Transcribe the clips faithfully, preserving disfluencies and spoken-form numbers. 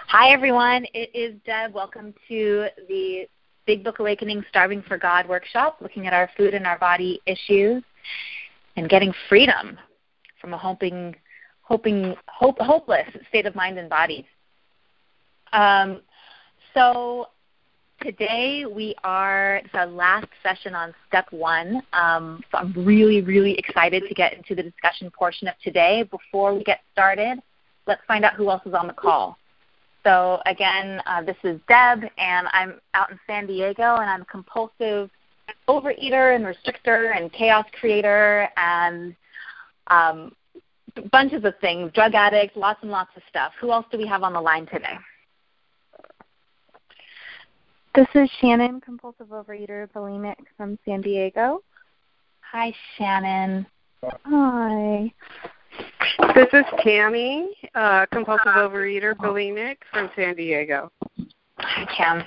Hi, everyone. It is Deb. Welcome to the Big Book Awakening Starving for God workshop, looking at our food and our body issues and getting freedom from a hoping, hoping, hope, hopeless state of mind and body. Um, so today we are, it's our last session on step one. Um, so I'm really, really excited to get into the discussion portion of today. Before we get started, let's find out who else is on the call. So again, uh, this is Deb, and I'm out in San Diego, and I'm a compulsive overeater and restrictor and chaos creator and um, bunches of things, drug addict, lots and lots of stuff. Who else do we have on the line today? This is Shannon, compulsive overeater, bulimic from San Diego. Hi, Shannon. Hi. This is Tammy, uh, compulsive overeater, bulimic from San Diego. Hi, Cam.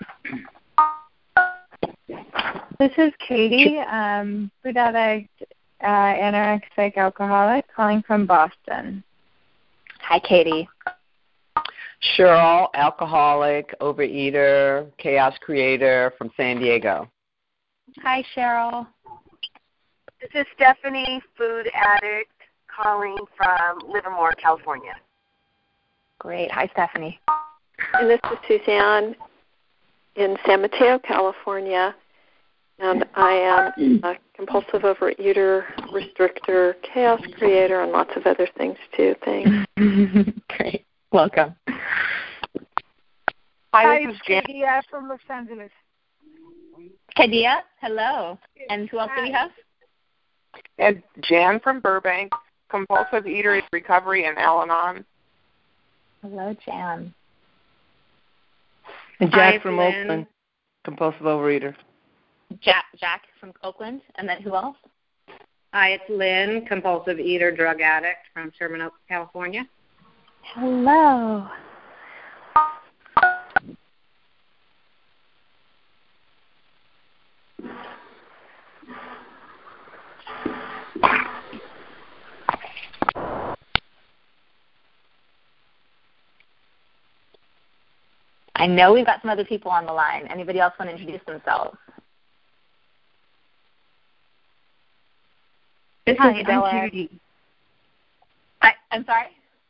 This is Katie, um, food addict, uh, anorexic, alcoholic, calling from Boston. Hi, Katie. Cheryl, alcoholic, overeater, chaos creator from San Diego. Hi, Cheryl. This is Stephanie, food addict, calling from Livermore, California. Great. Hi, Stephanie. And this is Suzanne in San Mateo, California, and I am a compulsive overeater, restrictor, chaos creator, and lots of other things too. Thanks. Great. Welcome. Hi, this is Katie from Los Angeles. Kadia, hello. And who else Hi. do we have? And Jan from Burbank, compulsive eater recovery in Al-Anon. Hello, Jan. And Jack Hi, from Lynn. Oakland, compulsive overeater. Jack, Jack from Oakland, and then who else? Hi, it's Lynn, compulsive eater, drug addict from Sherman Oaks, California. Hello. I know we've got some other people on the line. Anybody else want to introduce themselves? This Hi, is Adela. I'm Judy. I, I'm sorry?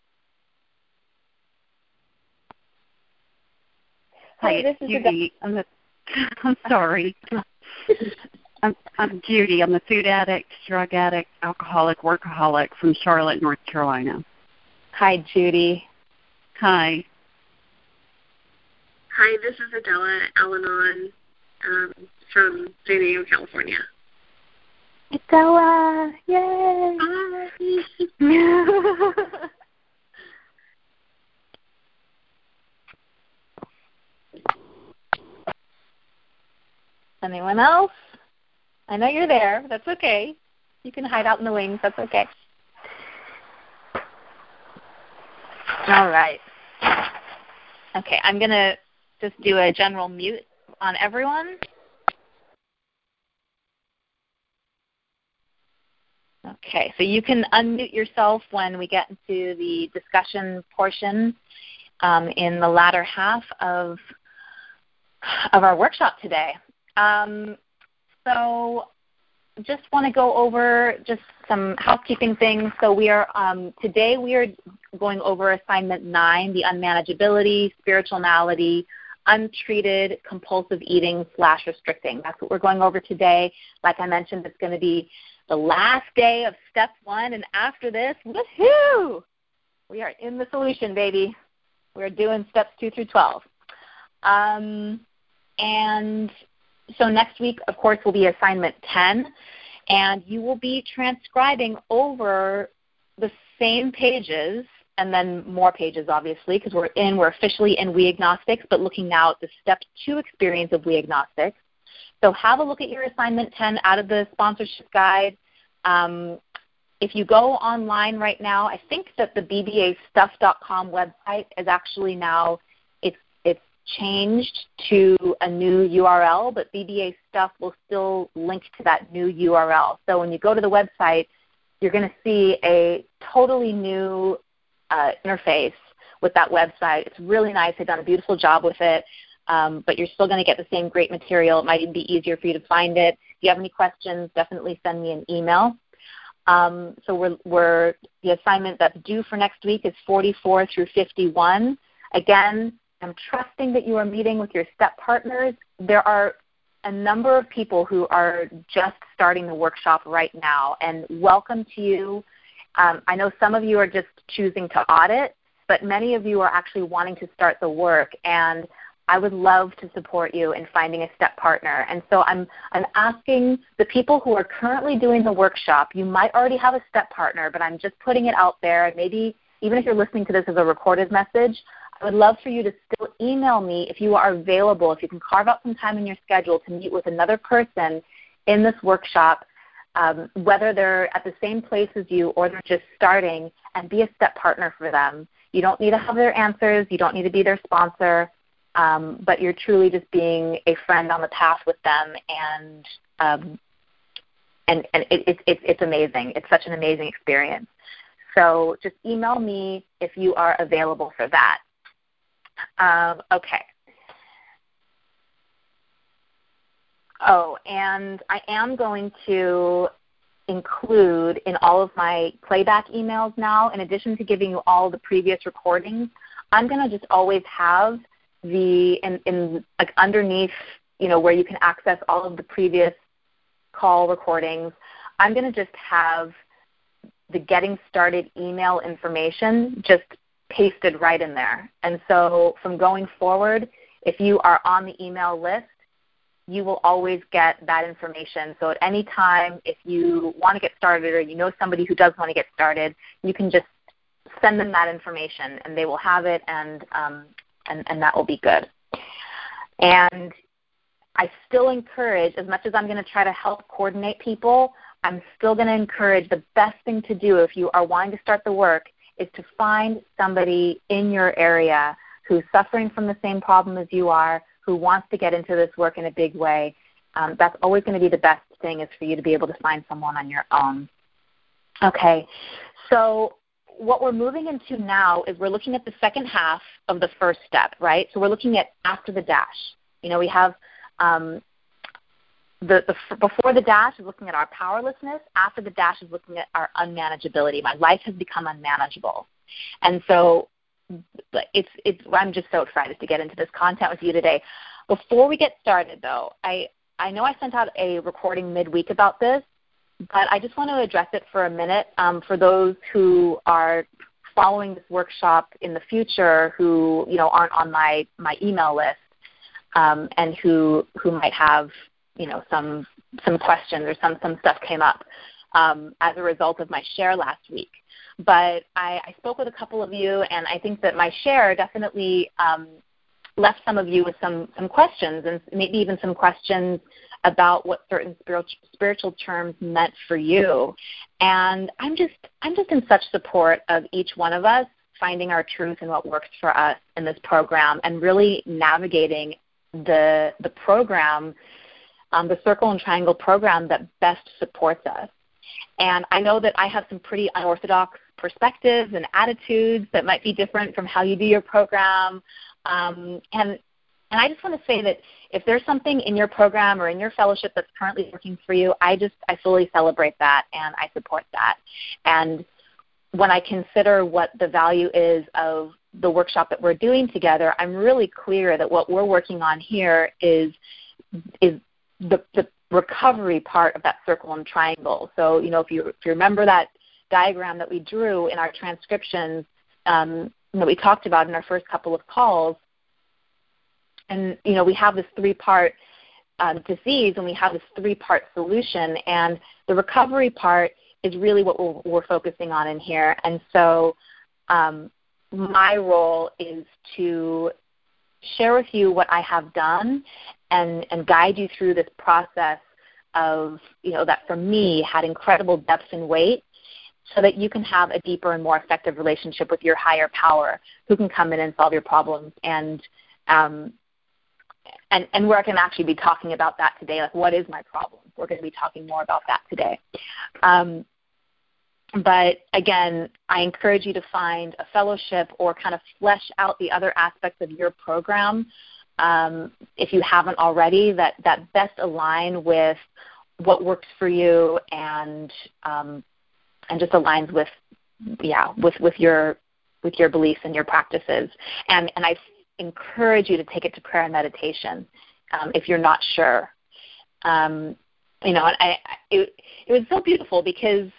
Hi, Hi, this is Judy. I'm, the, I'm sorry. I'm, I'm Judy. I'm a food addict, drug addict, alcoholic, workaholic from Charlotte, North Carolina. Hi, Judy. Hi. Hi, this is Adela Al-Anon um, from San Diego, California. Adela, yay! Hi. Anyone else? I know you're there. That's okay. You can hide out in the wings. That's okay. All right. Okay, I'm going to just do a general mute on everyone. Okay, so you can unmute yourself when we get into the discussion portion um, in the latter half of, of our workshop today. Um, so just want to go over just some housekeeping things. So we are, um, today we are going over assignment nine, the unmanageability, spiritual malady, untreated compulsive eating slash restricting. That's what we're going over today. Like I mentioned, it's going to be the last day of step one, and after this, woohoo! We are in the solution, baby. We're doing steps two through twelve. Um, and so next week, of course, will be assignment ten, and you will be transcribing over the same pages and then more pages, obviously, because we're in, we're officially in We Agnostics, but looking now at the step two experience of We Agnostics. So have a look at your assignment ten out of the sponsorship guide. Um, if you go online right now, I think that the B B A stuff dot com website is actually now, it's it's changed to a new U R L, but B B A Stuff will still link to that new U R L. So when you go to the website, you're going to see a totally new uh, interface with that website. It's really nice. They've done a beautiful job with it, um, but you're still going to get the same great material. It might even be easier for you to find it. If you have any questions, definitely send me an email. Um, so we're, we're the assignment that's due for next week is forty-four through fifty-one. Again, I'm trusting that you are meeting with your step partners. There are a number of people who are just starting the workshop right now, and welcome to you. Um, I know some of you are just choosing to audit, but many of you are actually wanting to start the work, and I would love to support you in finding a step partner. And so I'm, I'm asking the people who are currently doing the workshop, you might already have a step partner, but I'm just putting it out there. Maybe even if you're listening to this as a recorded message, I would love for you to still email me if you are available, if you can carve out some time in your schedule to meet with another person in this workshop, um, whether they're at the same place as you or they're just starting, and be a step partner for them. You don't need to have their answers. You don't need to be their sponsor, um, but you're truly just being a friend on the path with them, and um, and, and it, it, it, it's amazing. It's such an amazing experience. So just email me if you are available for that. Um, okay. Oh, and I am going to include in all of my playback emails now, in addition to giving you all the previous recordings, I'm going to just always have the, in, in like underneath, you know, where you can access all of the previous call recordings, I'm going to just have the getting started email information just pasted right in there. And so from going forward, if you are on the email list, you will always get that information. So at any time, if you want to get started or you know somebody who does want to get started, you can just send them that information and they will have it, and um, and, and that will be good. And I still encourage, as much as I'm going to try to help coordinate people, I'm still going to encourage the best thing to do if you are wanting to start the work is to find somebody in your area who's suffering from the same problem as you are, who wants to get into this work in a big way. Um, that's always going to be the best thing, is for you to be able to find someone on your own. Okay, so what we're moving into now is we're looking at the second half of the first step, right? So we're looking at after the dash. You know, we have um, The, the, before the dash is looking at our powerlessness. After the dash is looking at our unmanageability. My life has become unmanageable. And so it's, it's, I'm just so excited to get into this content with you today. Before we get started, though, I, I know I sent out a recording midweek about this, but I just want to address it for a minute um, for those who are following this workshop in the future who, you know, aren't on my, my email list um, and who, who might have you know, some some questions or some, some stuff came up um, as a result of my share last week. But I, I spoke with a couple of you, and I think that my share definitely um, left some of you with some, some questions, and maybe even some questions about what certain spiritual, spiritual terms meant for you. And I'm just I'm just in such support of each one of us finding our truth and what works for us in this program, and really navigating the the program, Um, the Circle and Triangle program that best supports us. And I know that I have some pretty unorthodox perspectives and attitudes that might be different from how you do your program. Um, and and I just want to say that if there's something in your program or in your fellowship that's currently working for you, I just I fully celebrate that and I support that. And when I consider what the value is of the workshop that we're doing together, I'm really clear that what we're working on here is is The, the recovery part of that circle and triangle. So, you know, if you, if you remember that diagram that we drew in our transcriptions um, that we talked about in our first couple of calls, and, you know, we have this three-part um, disease and we have this three-part solution, and the recovery part is really what we're, we're focusing on in here. And so um, my role is to share with you what I have done and, and guide you through this process of, you know, that for me had incredible depth and weight, so that you can have a deeper and more effective relationship with your higher power, who can come in and solve your problems. And um, and, and we're going to actually be talking about that today, like what is my problem? We're going to be talking more about that today. Um, but again, I encourage you to find a fellowship or kind of flesh out the other aspects of your program, um, if you haven't already, that, that best align with what works for you and um, and just aligns with yeah with, with your with your beliefs and your practices. And and I encourage you to take it to prayer and meditation um, if you're not sure. Um, you know, I, I it, it was so beautiful because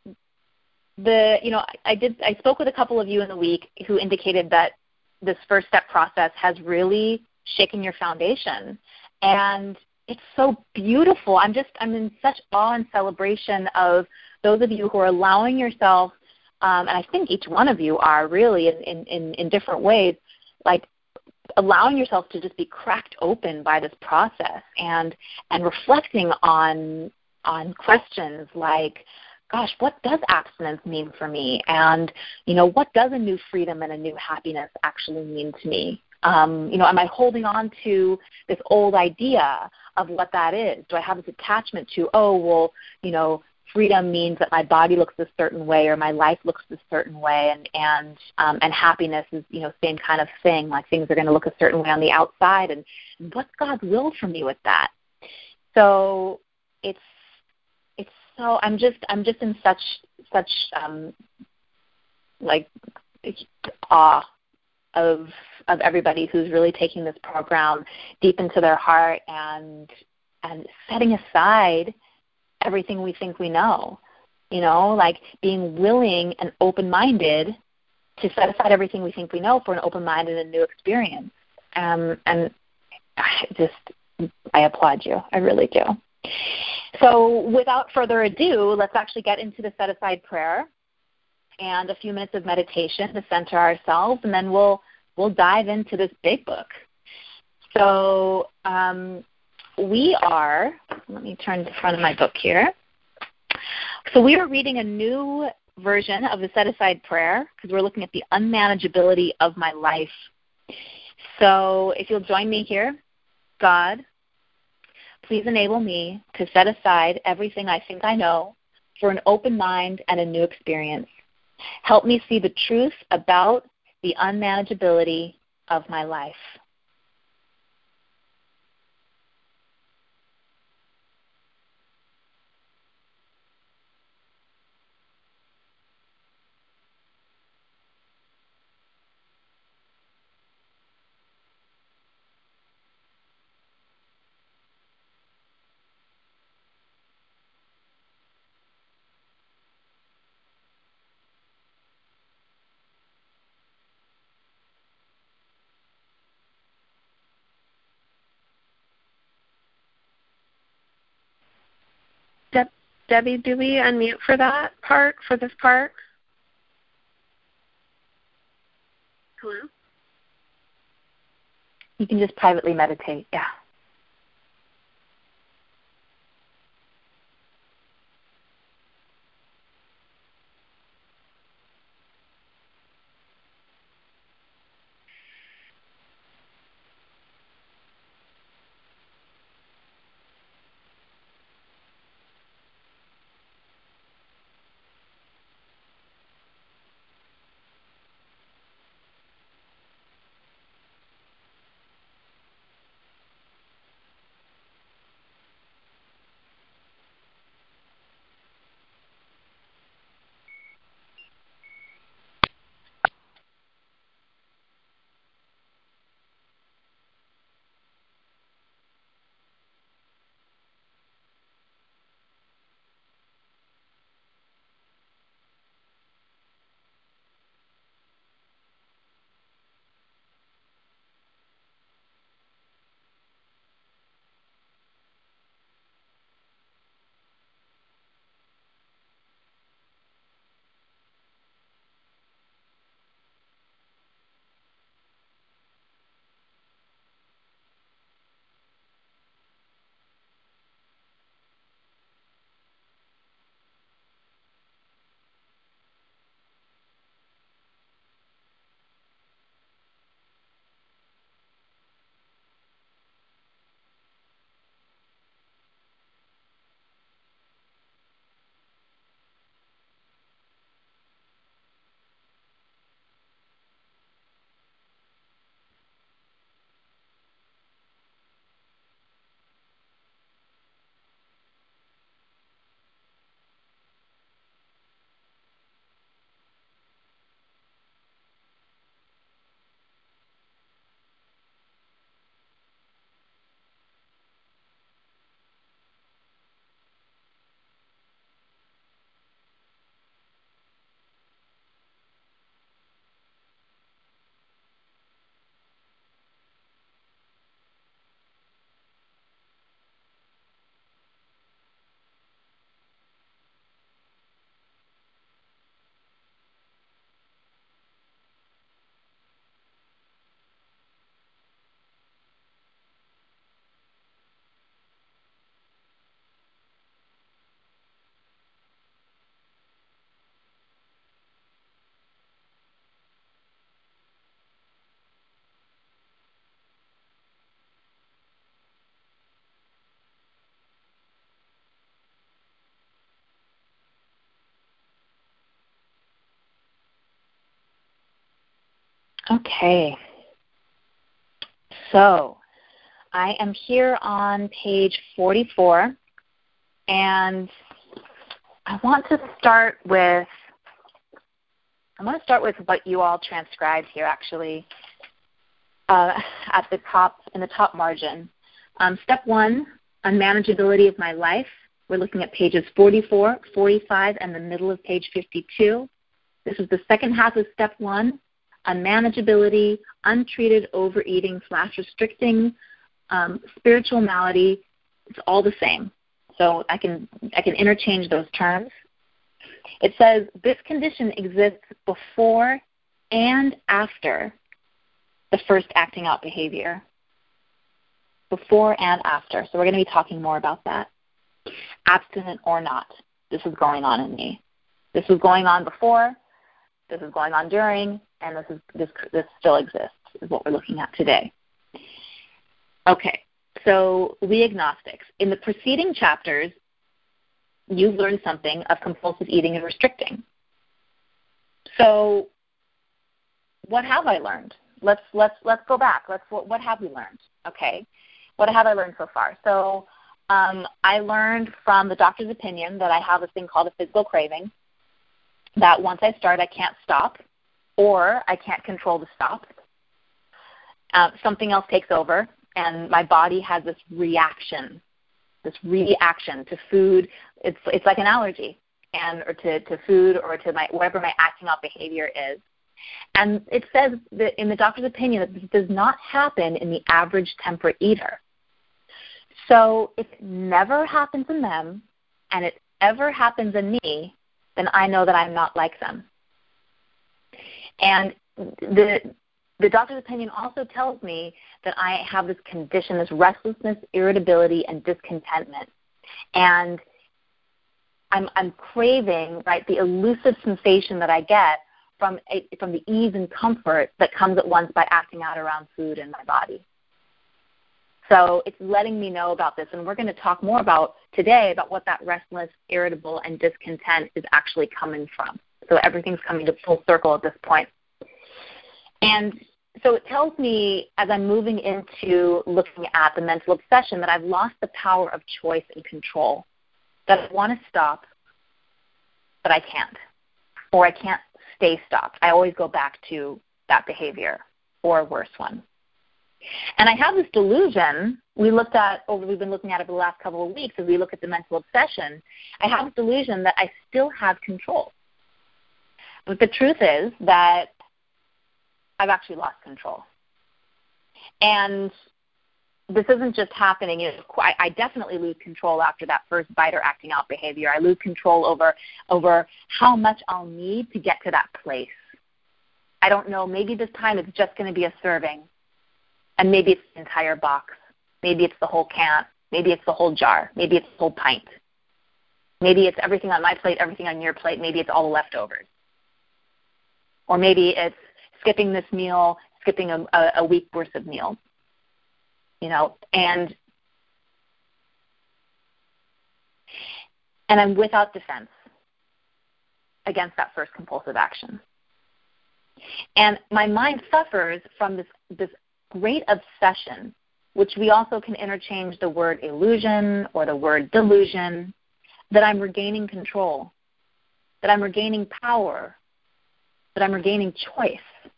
the you know I, I did I spoke with a couple of you in the week who indicated that this first step process has really shaken your foundation, and it's so beautiful. I'm just I'm in such awe and celebration of those of you who are allowing yourself, um, and I think each one of you are really in, in, in different ways, like allowing yourself to just be cracked open by this process and and reflecting on on questions like, gosh, what does abstinence mean for me? And, you know, what does a new freedom and a new happiness actually mean to me? Um, you know, am I holding on to this old idea of what that is? Do I have this attachment to, oh, well, you know, freedom means that my body looks a certain way or my life looks a certain way, and and um, and happiness is, you know, same kind of thing, like things are going to look a certain way on the outside, and, and what's God's will for me with that? So it's it's so I'm just I'm just in such such um, like awe of of everybody who's really taking this program deep into their heart and and setting aside everything we think we know, you know, like being willing and open-minded to set aside everything we think we know for an open-minded and new experience. Um, and I just, I applaud you. I really do. So without further ado, let's actually get into the set-aside prayer and a few minutes of meditation to center ourselves, and then we'll we'll dive into this big book. So um, we are, let me turn to the front of my book here. So we are reading a new version of the set-aside prayer because we're looking at the unmanageability of my life. So if you'll join me here, God, please enable me to set aside everything I think I know for an open mind and a new experience. Help me see the truth about the unmanageability of my life. De- Debbie, do we unmute for that part, for this part? Hello? You can just privately meditate, yeah. Okay. So I am here on page forty-four, and I want to start with I want to start with what you all transcribed here, actually, uh, at the top in the top margin. Um, step one, unmanageability of my life. We're looking at pages forty-four, forty-five, and the middle of page fifty-two. This is the second half of step one, unmanageability, untreated overeating slash restricting, um, spiritual malady. It's all the same. So I can I can interchange those terms. It says this condition exists before and after the first acting out behavior. Before and after. So we're going to be talking more about that. Abstinent or not, this is going on in me. This was going on before, this is going on during, and this is this this still exists, is what we're looking at today. Okay, so we agnostics. In the preceding chapters, you've learned something of compulsive eating and restricting. So what have I learned? Let's let's let's go back. Let's what, what have we learned? Okay, what have I learned so far? So um, I learned from the doctor's opinion that I have this thing called a physical craving, that once I start, I can't stop, or I can't control the stop. Uh, something else takes over, and my body has this reaction, this reaction to food. It's it's like an allergy, and or to, to food or to my whatever my acting out behavior is. And it says that in the doctor's opinion that this does not happen in the average temperate eater. So if it never happens in them, and it ever happens in me, then I know that I'm not like them. And the the doctor's opinion also tells me that I have this condition, this restlessness, irritability, and discontentment. And I'm I'm craving, right, the elusive sensation that I get from a, from the ease and comfort that comes at once by acting out around food in my body. So it's letting me know about this, and we're going to talk more about today about what that restless, irritable, and discontent is actually coming from. So everything's coming to full circle at this point. And so it tells me, as I'm moving into looking at the mental obsession, that I've lost the power of choice and control, that I want to stop, but I can't, or I can't stay stopped. I always go back to that behavior or a worse one. And I have this delusion we looked at, or we've been looking at it for the last couple of weeks as we look at the mental obsession. I have this delusion that I still have control. But the truth is that I've actually lost control. And this isn't just happening. You know, I, I definitely lose control after that first bite or acting out behavior. I lose control over over how much I'll need to get to that place. I don't know. Maybe this time it's just going to be a serving. And maybe it's the entire box. Maybe it's the whole can. Maybe it's the whole jar. Maybe it's the whole pint. Maybe it's everything on my plate, everything on your plate. Maybe it's all the leftovers. Or maybe it's skipping this meal, skipping a, a, a week worth of meals. You know, and and I'm without defense against that first compulsive action. And my mind suffers from this this great obsession, which we also can interchange the word illusion or the word delusion, that I'm regaining control, that I'm regaining power, that I'm regaining choice,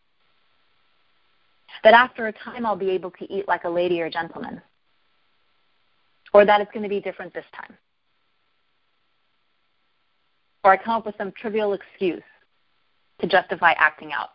that after a time I'll be able to eat like a lady or a gentleman, or that it's going to be different this time. Or I come up with some trivial excuse to justify acting out.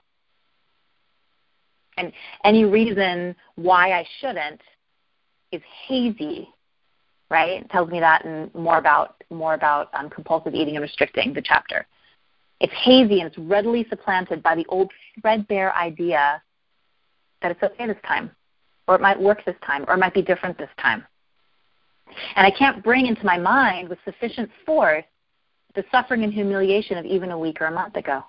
And any reason why I shouldn't is hazy, right? It tells me that and more about more about um, compulsive eating and restricting, the chapter. It's hazy and it's readily supplanted by the old threadbare idea that it's okay this time, or it might work this time, or it might be different this time. And I can't bring into my mind with sufficient force the suffering and humiliation of even a week or a month ago.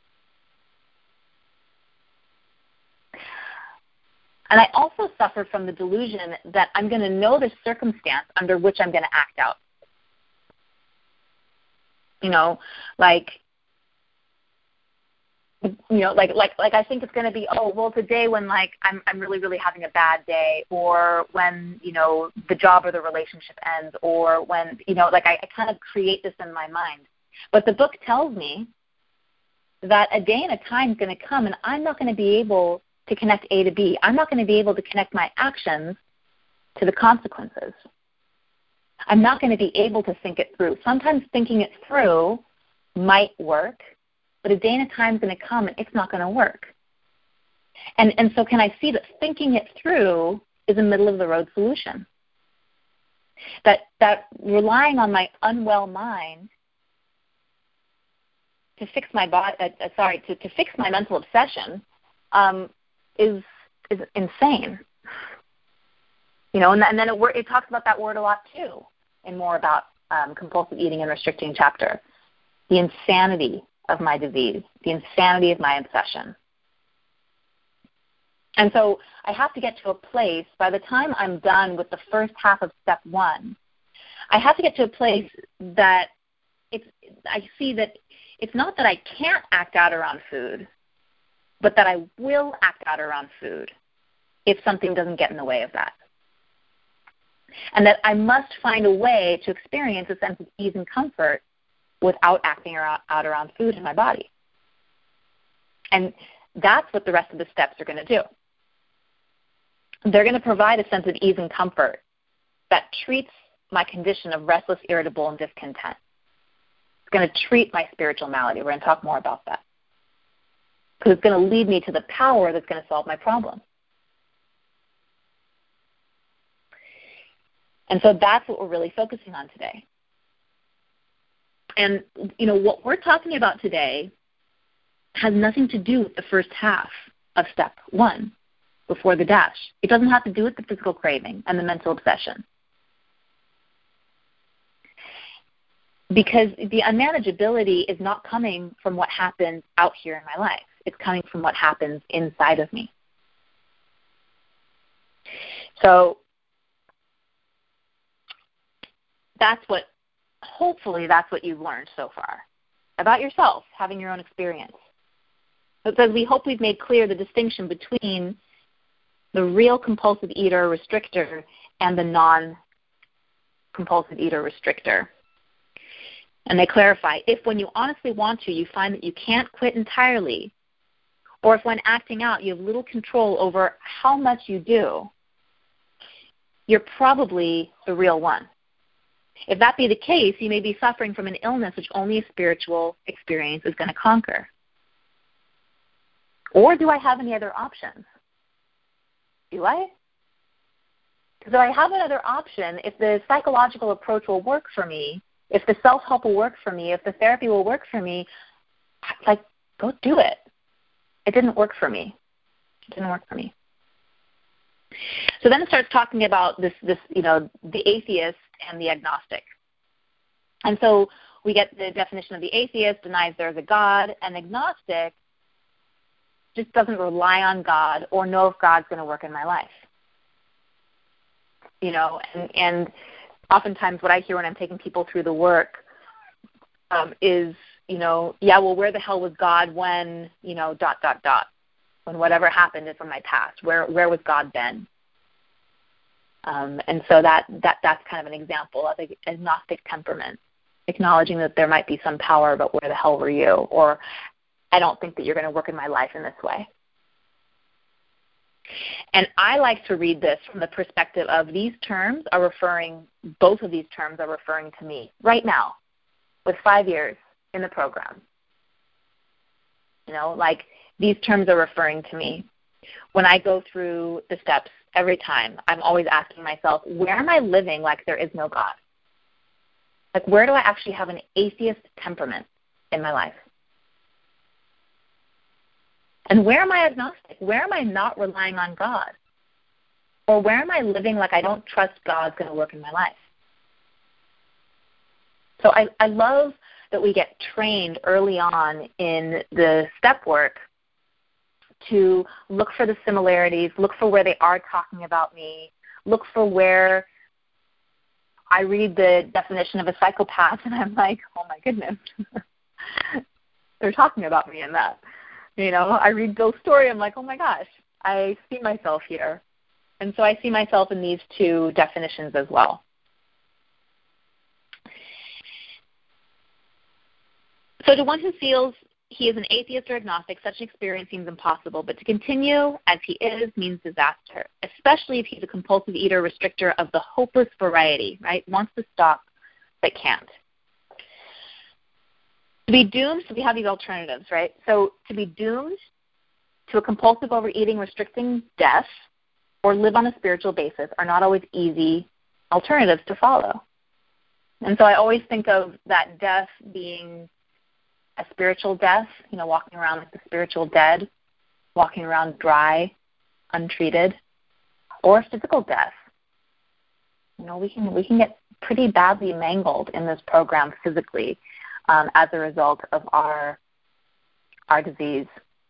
And I also suffer from the delusion that I'm going to know the circumstance under which I'm going to act out. You know, like you know, like like like I think it's going to be, oh, well, today when like I'm I'm really really having a bad day, or when, you know, the job or the relationship ends, or when, you know, like I, I kind of create this in my mind. But the book tells me that a day and a time is going to come, and I'm not going to be able to connect A to B. I'm not going to be able to connect my actions to the consequences. I'm not going to be able to think it through. Sometimes thinking it through might work, but a day and a time is going to come and it's not going to work. And and so can I see that thinking it through is a middle-of-the-road solution? That that relying on my unwell mind to fix my body, uh, uh, sorry, to, to fix my mental obsession um, is is insane. You know, and, and then it, it talks about that word a lot too, and more about um, compulsive eating and restricting chapter. The insanity of my disease, the insanity of my obsession. And so I have to get to a place, by the time I'm done with the first half of step one, I have to get to a place that it's, I see that it's not that I can't act out around food, but that I will act out around food if something doesn't get in the way of that. And that I must find a way to experience a sense of ease and comfort without acting out around food in my body. And that's what the rest of the steps are going to do. They're going to provide a sense of ease and comfort that treats my condition of restless, irritable, and discontent. It's going to treat my spiritual malady. We're going to talk more about that. Because it's going to lead me to the power that's going to solve my problem. And so that's what we're really focusing on today. And, you know, what we're talking about today has nothing to do with the first half of step one, before the dash. It doesn't have to do with the physical craving and the mental obsession. Because the unmanageability is not coming from what happens out here in my life. It's coming from what happens inside of me. So that's what, hopefully that's what you've learned so far about yourself, having your own experience. Because we hope we've made clear the distinction between the real compulsive eater restrictor and the non-compulsive eater restrictor. And they clarify, if when you honestly want to, you find that you can't quit entirely, or if when acting out you have little control over how much you do, you're probably the real one. If that be the case, you may be suffering from an illness which only a spiritual experience is going to conquer. Or do I have any other options? Do I? Because if I have another option, if the psychological approach will work for me, if the self-help will work for me, if the therapy will work for me, like, go do it. It didn't work for me. It didn't work for me. So then it starts talking about this, this, you know, the atheist and the agnostic. And so we get the definition of the atheist, denies there's a God, and agnostic just doesn't rely on God or know if God's going to work in my life. You know, and, and oftentimes what I hear when I'm taking people through the work um, is, you know, yeah, well, where the hell was God when, you know, dot, dot, dot, when whatever happened is from my past? Where where was God then? Um, and so that, that that's kind of an example of an agnostic temperament, acknowledging that there might be some power, but where the hell were you? Or I don't think that you're going to work in my life in this way. And I like to read this from the perspective of these terms are referring, both of these terms are referring to me right now with five years in the program. You know, like these terms are referring to me. When I go through the steps every time, I'm always asking myself, where am I living like there is no God? Like, where do I actually have an atheist temperament in my life? And where am I agnostic? Where am I not relying on God? Or where am I living like I don't trust God's going to work in my life? So I, I love that we get trained early on in the step work to look for the similarities, look for where they are talking about me, look for where I read the definition of a psychopath and I'm like, oh my goodness, they're talking about me in that. You know, I read Bill's story, I'm like, oh my gosh, I see myself here. And so I see myself in these two definitions as well. So to one who feels he is an atheist or agnostic, such an experience seems impossible, but to continue as he is means disaster, especially if he's a compulsive eater, restrictor of the hopeless variety, right? Wants to stop, but can't. To be doomed, so we have these alternatives, right? So to be doomed to a compulsive overeating, restricting death, or live on a spiritual basis are not always easy alternatives to follow. And so I always think of that death being a spiritual death, you know, walking around like the spiritual dead, walking around dry, untreated, or a physical death. You know, we can we can get pretty badly mangled in this program physically um, as a result of our our disease.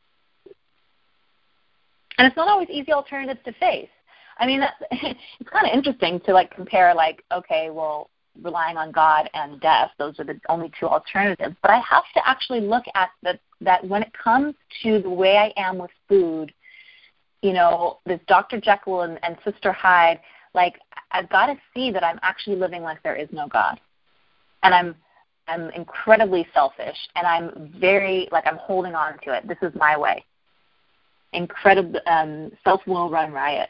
And it's not always easy alternatives to face. I mean, that's, it's kind of interesting to like compare, like, okay, well, relying on God and death, those are the only two alternatives. But I have to actually look at the, that when it comes to the way I am with food, you know, this Doctor Jekyll and, and Sister Hyde, like, I've got to see that I'm actually living like there is no God. And I'm I'm incredibly selfish, and I'm very, like, I'm holding on to it. This is my way. Incredible um, self-will run riot.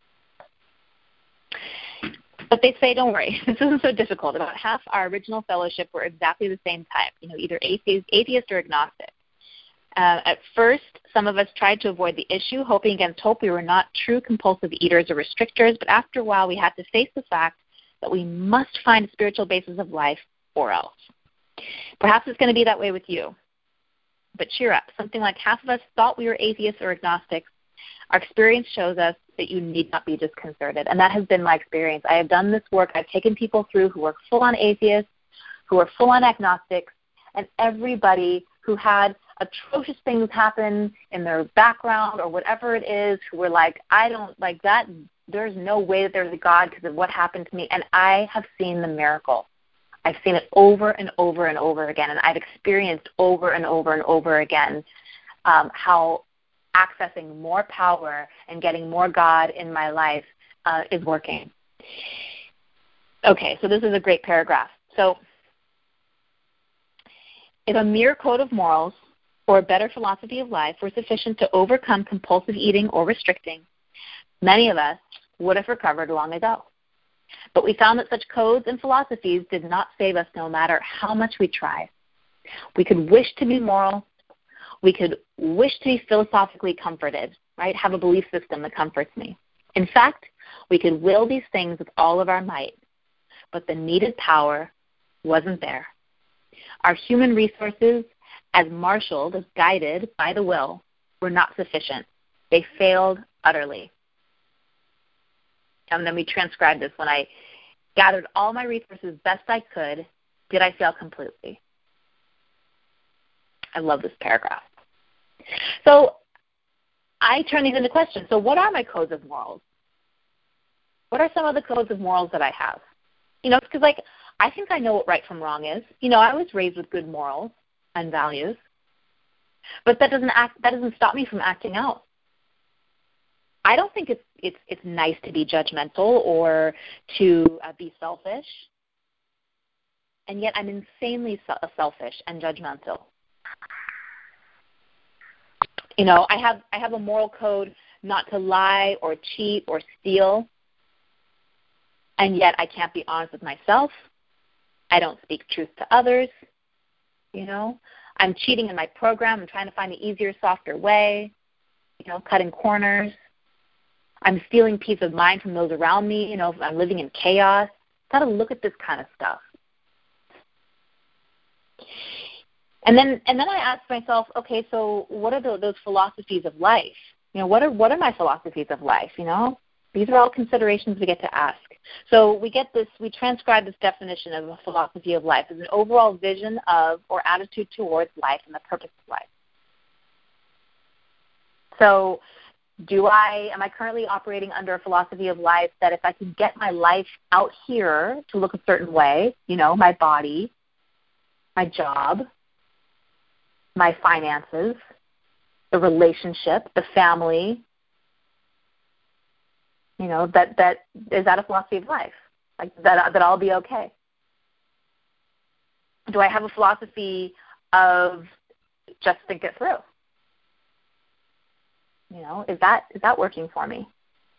But they say, don't worry, this isn't so difficult. About half our original fellowship were exactly the same type, you know, either atheist, atheist or agnostic. Uh, at first, some of us tried to avoid the issue, hoping against hope we were not true compulsive eaters or restrictors, but after a while we had to face the fact that we must find a spiritual basis of life or else. Perhaps it's going to be that way with you. But cheer up. Something like half of us thought we were atheists or agnostics. Our experience shows us that you need not be disconcerted. And that has been my experience. I have done this work. I've taken people through who are full-on atheists, who are full-on agnostics, and everybody who had atrocious things happen in their background or whatever it is, who were like, I don't like that. There's no way that there's a God because of what happened to me. And I have seen the miracle. I've seen it over and over and over again, and I've experienced over and over and over again um, how accessing more power and getting more God in my life uh, is working. Okay, so this is a great paragraph. So if a mere code of morals or a better philosophy of life were sufficient to overcome compulsive eating or restricting, many of us would have recovered long ago. But we found that such codes and philosophies did not save us no matter how much we tried. We could wish to be moral. We could wish to be philosophically comforted, right? Have a belief system that comforts me. In fact, we could will these things with all of our might, but the needed power wasn't there. Our human resources, as marshaled, as guided by the will, were not sufficient. They failed utterly. And then we transcribed this. When I gathered all my resources best I could, did I fail completely? I love this paragraph. So I turn these into questions. So what are my codes of morals? What are some of the codes of morals that I have? You know, because, like, I think I know what right from wrong is. You know, I was raised with good morals and values. But that doesn't act, that doesn't stop me from acting out. I don't think it's it's it's nice to be judgmental or to uh, be selfish, and yet I'm insanely selfish and judgmental. You know, I have I have a moral code not to lie or cheat or steal, and yet I can't be honest with myself. I don't speak truth to others. You know, I'm cheating in my program. I'm trying to find the easier, softer way. You know, cutting corners. I'm stealing peace of mind from those around me. You know, I'm living in chaos. Got to look at this kind of stuff. And then, and then I ask myself, okay, so what are the, those philosophies of life? You know, what are what are my philosophies of life? You know, these are all considerations we get to ask. So we get this, we transcribe this definition of a philosophy of life as an overall vision of or attitude towards life and the purpose of life. So, do I, am I currently operating under a philosophy of life that if I can get my life out here to look a certain way, you know, my body, my job, my finances, the relationship, the family, you know, that, that is that a philosophy of life? Like that, that I'll be okay? Do I have a philosophy of just think it through? You know, is that is that working for me?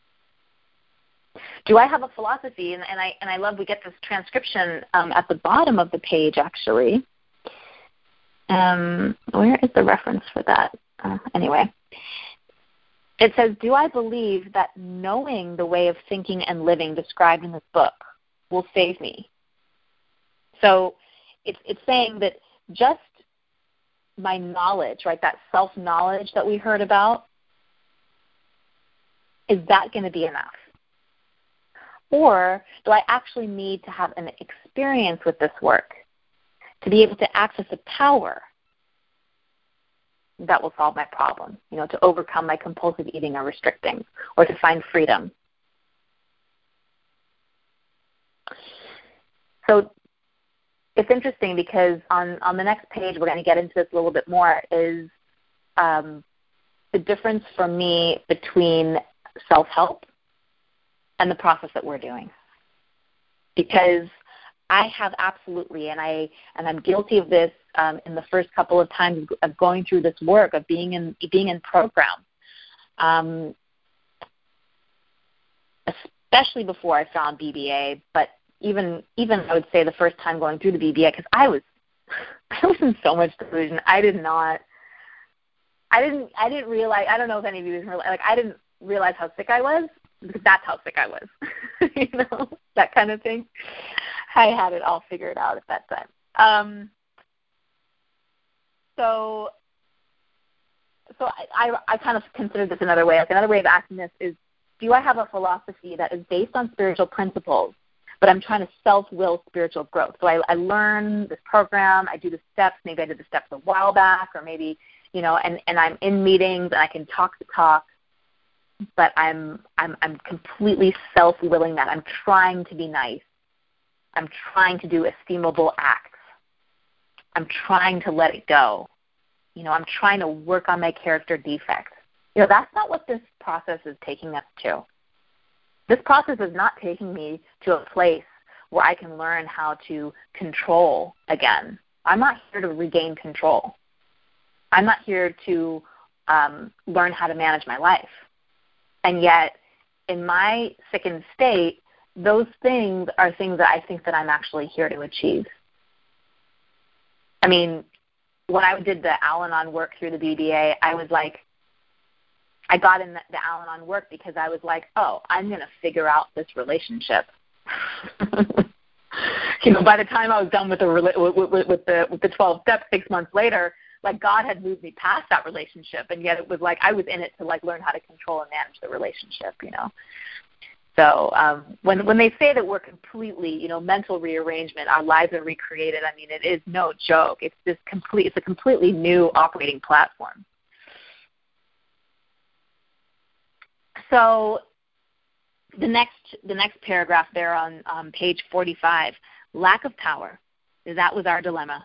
Do I have a philosophy, and, and I and I love we get this transcription um, at the bottom of the page actually. Um, where is the reference for that? Uh, anyway, it says, do I believe that knowing the way of thinking and living described in this book will save me? So it's it's saying that just my knowledge, right, that self-knowledge that we heard about, is that going to be enough? Or do I actually need to have an experience with this work to be able to access a power that will solve my problem, you know, to overcome my compulsive eating or restricting, or to find freedom? So it's interesting because on, on the next page, we're going to get into this a little bit more, is um, the difference for me between self-help and the process that we're doing. Because I have absolutely, and I and I'm guilty of this um, in the first couple of times of going through this work, of being in being in program, um, especially before I found B B A, but even even I would say the first time going through the B B A, because I was I was in so much delusion. I did not, I didn't I didn't realize. I don't know if any of you realize, like I didn't realize how sick I was, because that's how sick I was, you know, that kind of thing. I had it all figured out at that time. Um, so, so I, I, I kind of consider this another way. Like another way of asking this is, do I have a philosophy that is based on spiritual principles, but I'm trying to self-will spiritual growth? So I, I learn this program, I do the steps. Maybe I did the steps a while back, or maybe, you know, and, and I'm in meetings and I can talk the talk. But I'm I'm I'm completely self-willing that. I'm trying to be nice. I'm trying to do esteemable acts. I'm trying to let it go. You know, I'm trying to work on my character defects. You know, that's not what this process is taking us to. This process is not taking me to a place where I can learn how to control again. I'm not here to regain control. I'm not here to um, learn how to manage my life. And yet, in my sickened state, those things are things that I think that I'm actually here to achieve. I mean, when I did the Al-Anon work through the B B A, I was like, I got in the, the Al-Anon work because I was like, oh, I'm going to figure out this relationship. You know, by the time I was done with the with, with, with the with the twelve steps six months later, like God had moved me past that relationship, and yet it was like I was in it to like learn how to control and manage the relationship, you know. So um, when when they say that we're completely, you know, mental rearrangement, our lives are recreated, I mean, it is no joke. It's this complete. It's a completely new operating platform. So the next the next paragraph there on um, page forty-five, lack of power. That was our dilemma.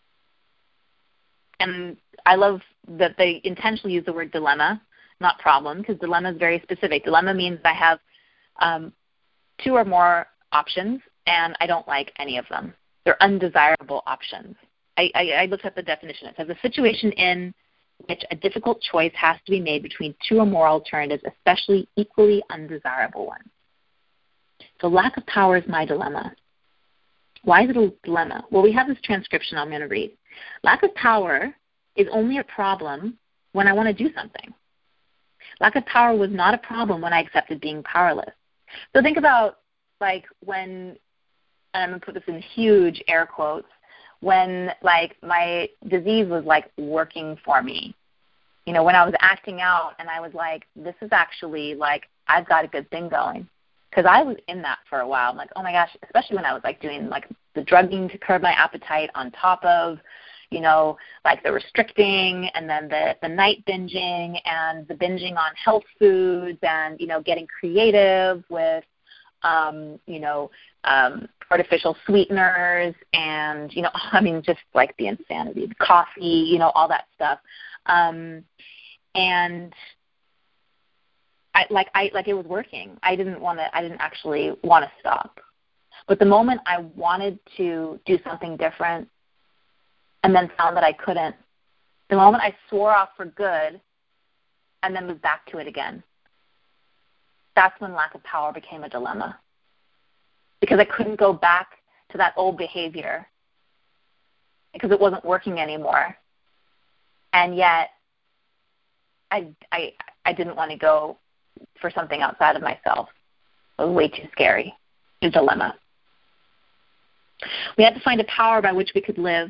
And I love that they intentionally use the word dilemma, not problem, because dilemma is very specific. Dilemma means I have um, two or more options, and I don't like any of them. They're undesirable options. I, I, I looked at the definition. It says a situation in which a difficult choice has to be made between two or more alternatives, especially equally undesirable ones. So lack of power is my dilemma. Why is it a dilemma? Well, we have this transcription I'm going to read. Lack of power is only a problem when I want to do something. Lack of power was not a problem when I accepted being powerless. So think about, like, when, and I'm going to put this in huge air quotes, when, like, my disease was, like, working for me. You know, when I was acting out and I was like, this is actually, like, I've got a good thing going. Because I was in that for a while. I'm like, oh, my gosh, especially when I was, like, doing, like, the drugging to curb my appetite on top of, you know, like the restricting and then the, the night binging and the binging on health foods and, you know, getting creative with, um, you know, um, artificial sweeteners and, you know, I mean, just like the insanity, the coffee, you know, all that stuff. Um, and I, like I like it was working. I didn't want to. I didn't actually want to stop. But the moment I wanted to do something different, and then found that I couldn't, the moment I swore off for good, and then was back to it again, that's when lack of power became a dilemma. Because I couldn't go back to that old behavior because it wasn't working anymore. And yet, I, I, I didn't want to go for something outside of myself. It was way too scary. A dilemma. We had to find a power by which we could live.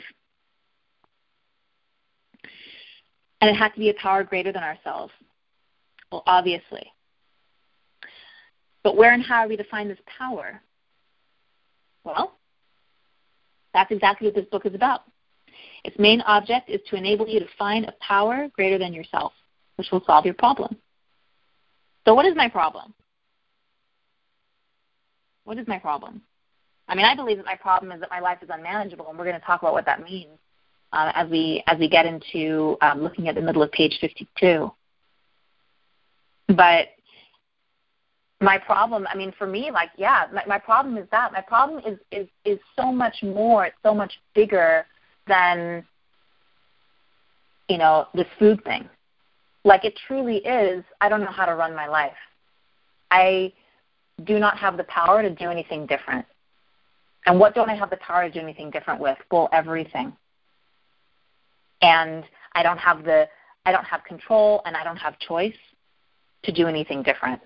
And it had to be a power greater than ourselves. Well, obviously. But where and how are we to find this power? Well, that's exactly what this book is about. Its main object is to enable you to find a power greater than yourself, which will solve your problem. So what is my problem? What is my problem? I mean, I believe that my problem is that my life is unmanageable, and we're going to talk about what that means uh, as we as we get into um, looking at the middle of page fifty-two. But my problem, I mean, for me, like, yeah, my, my problem is that. My problem is, is, is so much more, it's so much bigger than, you know, this food thing. Like, it truly is, I don't know how to run my life. I do not have the power to do anything different. And what don't I have the power to do anything different with? Well, everything. And I don't have the, I don't have control, and I don't have choice to do anything different.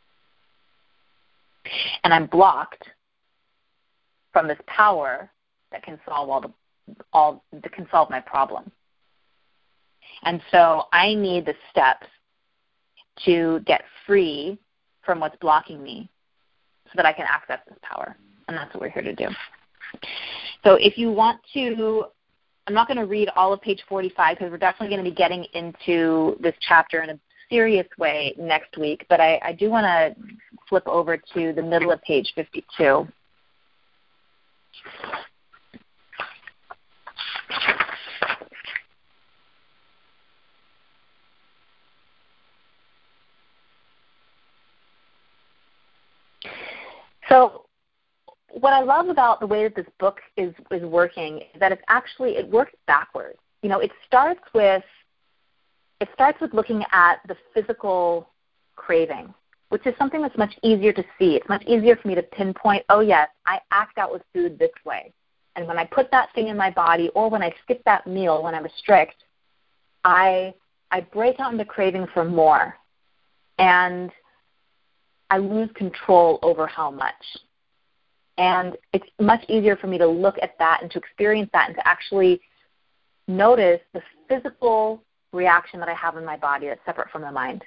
And I'm blocked from this power that can solve all the all that can solve my problem. And so I need the steps to get free from what's blocking me so that I can access this power. And that's what we're here to do. So if you want to, I'm not going to read all of page forty-five because we're definitely going to be getting into this chapter in a serious way next week, but I, I do want to flip over to the middle of page fifty-two. So what I love about the way that this book is, is working is that it's actually, it works backwards. You know, it starts with It starts with looking at the physical craving, which is something that's much easier to see. It's much easier for me to pinpoint, oh, yes, I act out with food this way. And when I put that thing in my body or when I skip that meal when I restrict, I, I break out into craving for more. And I lose control over how much. And it's much easier for me to look at that and to experience that and to actually notice the physical reaction that I have in my body that's separate from the mind.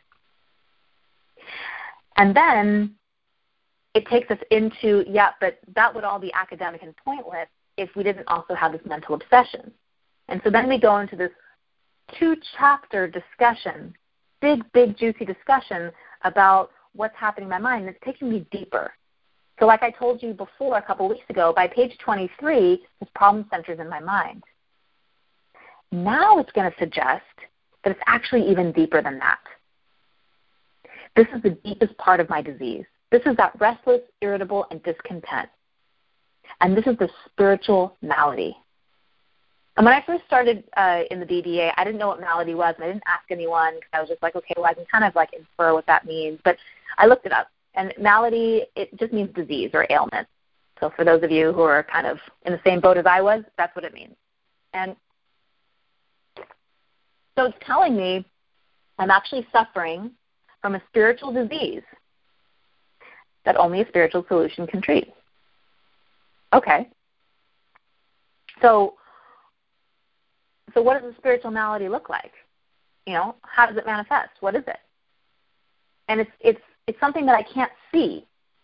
And then it takes us into, yeah, but that would all be academic and pointless if we didn't also have this mental obsession. And so then we go into this two-chapter discussion, big, big, juicy discussion about what's happening in my mind, and it's taking me deeper. So like I told you before a couple weeks ago, by page twenty-three, this problem centers in my mind. Now it's going to suggest that it's actually even deeper than that. This is the deepest part of my disease. This is that restless, irritable, and discontent. And this is the spiritual malady. And when I first started uh, in the B D A, I didn't know what malady was, and I didn't ask anyone because I was just like, okay, well, I can kind of like infer what that means. But I looked it up, and malady, it just means disease or ailment. So for those of you who are kind of in the same boat as I was, that's what it means. And so it's telling me I'm actually suffering from a spiritual disease that only a spiritual solution can treat. Okay. So, so what does a spiritual malady look like? You know, how does it manifest? What is it? And it's it's it's something that I can't see.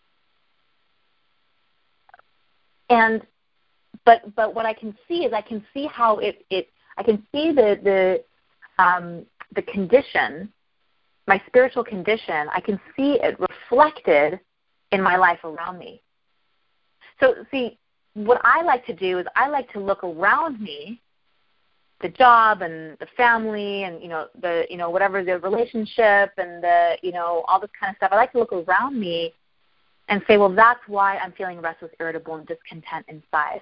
And but but what I can see is I can see how it, it I can see the the um, the condition, my spiritual condition. I can see it reflected in my life around me. So see, what I like to do is I like to look around me the job and the family and, you know, the, you know, whatever the relationship and the, you know, all this kind of stuff. I like to look around me and say, well, that's why I'm feeling restless, irritable, and discontent inside.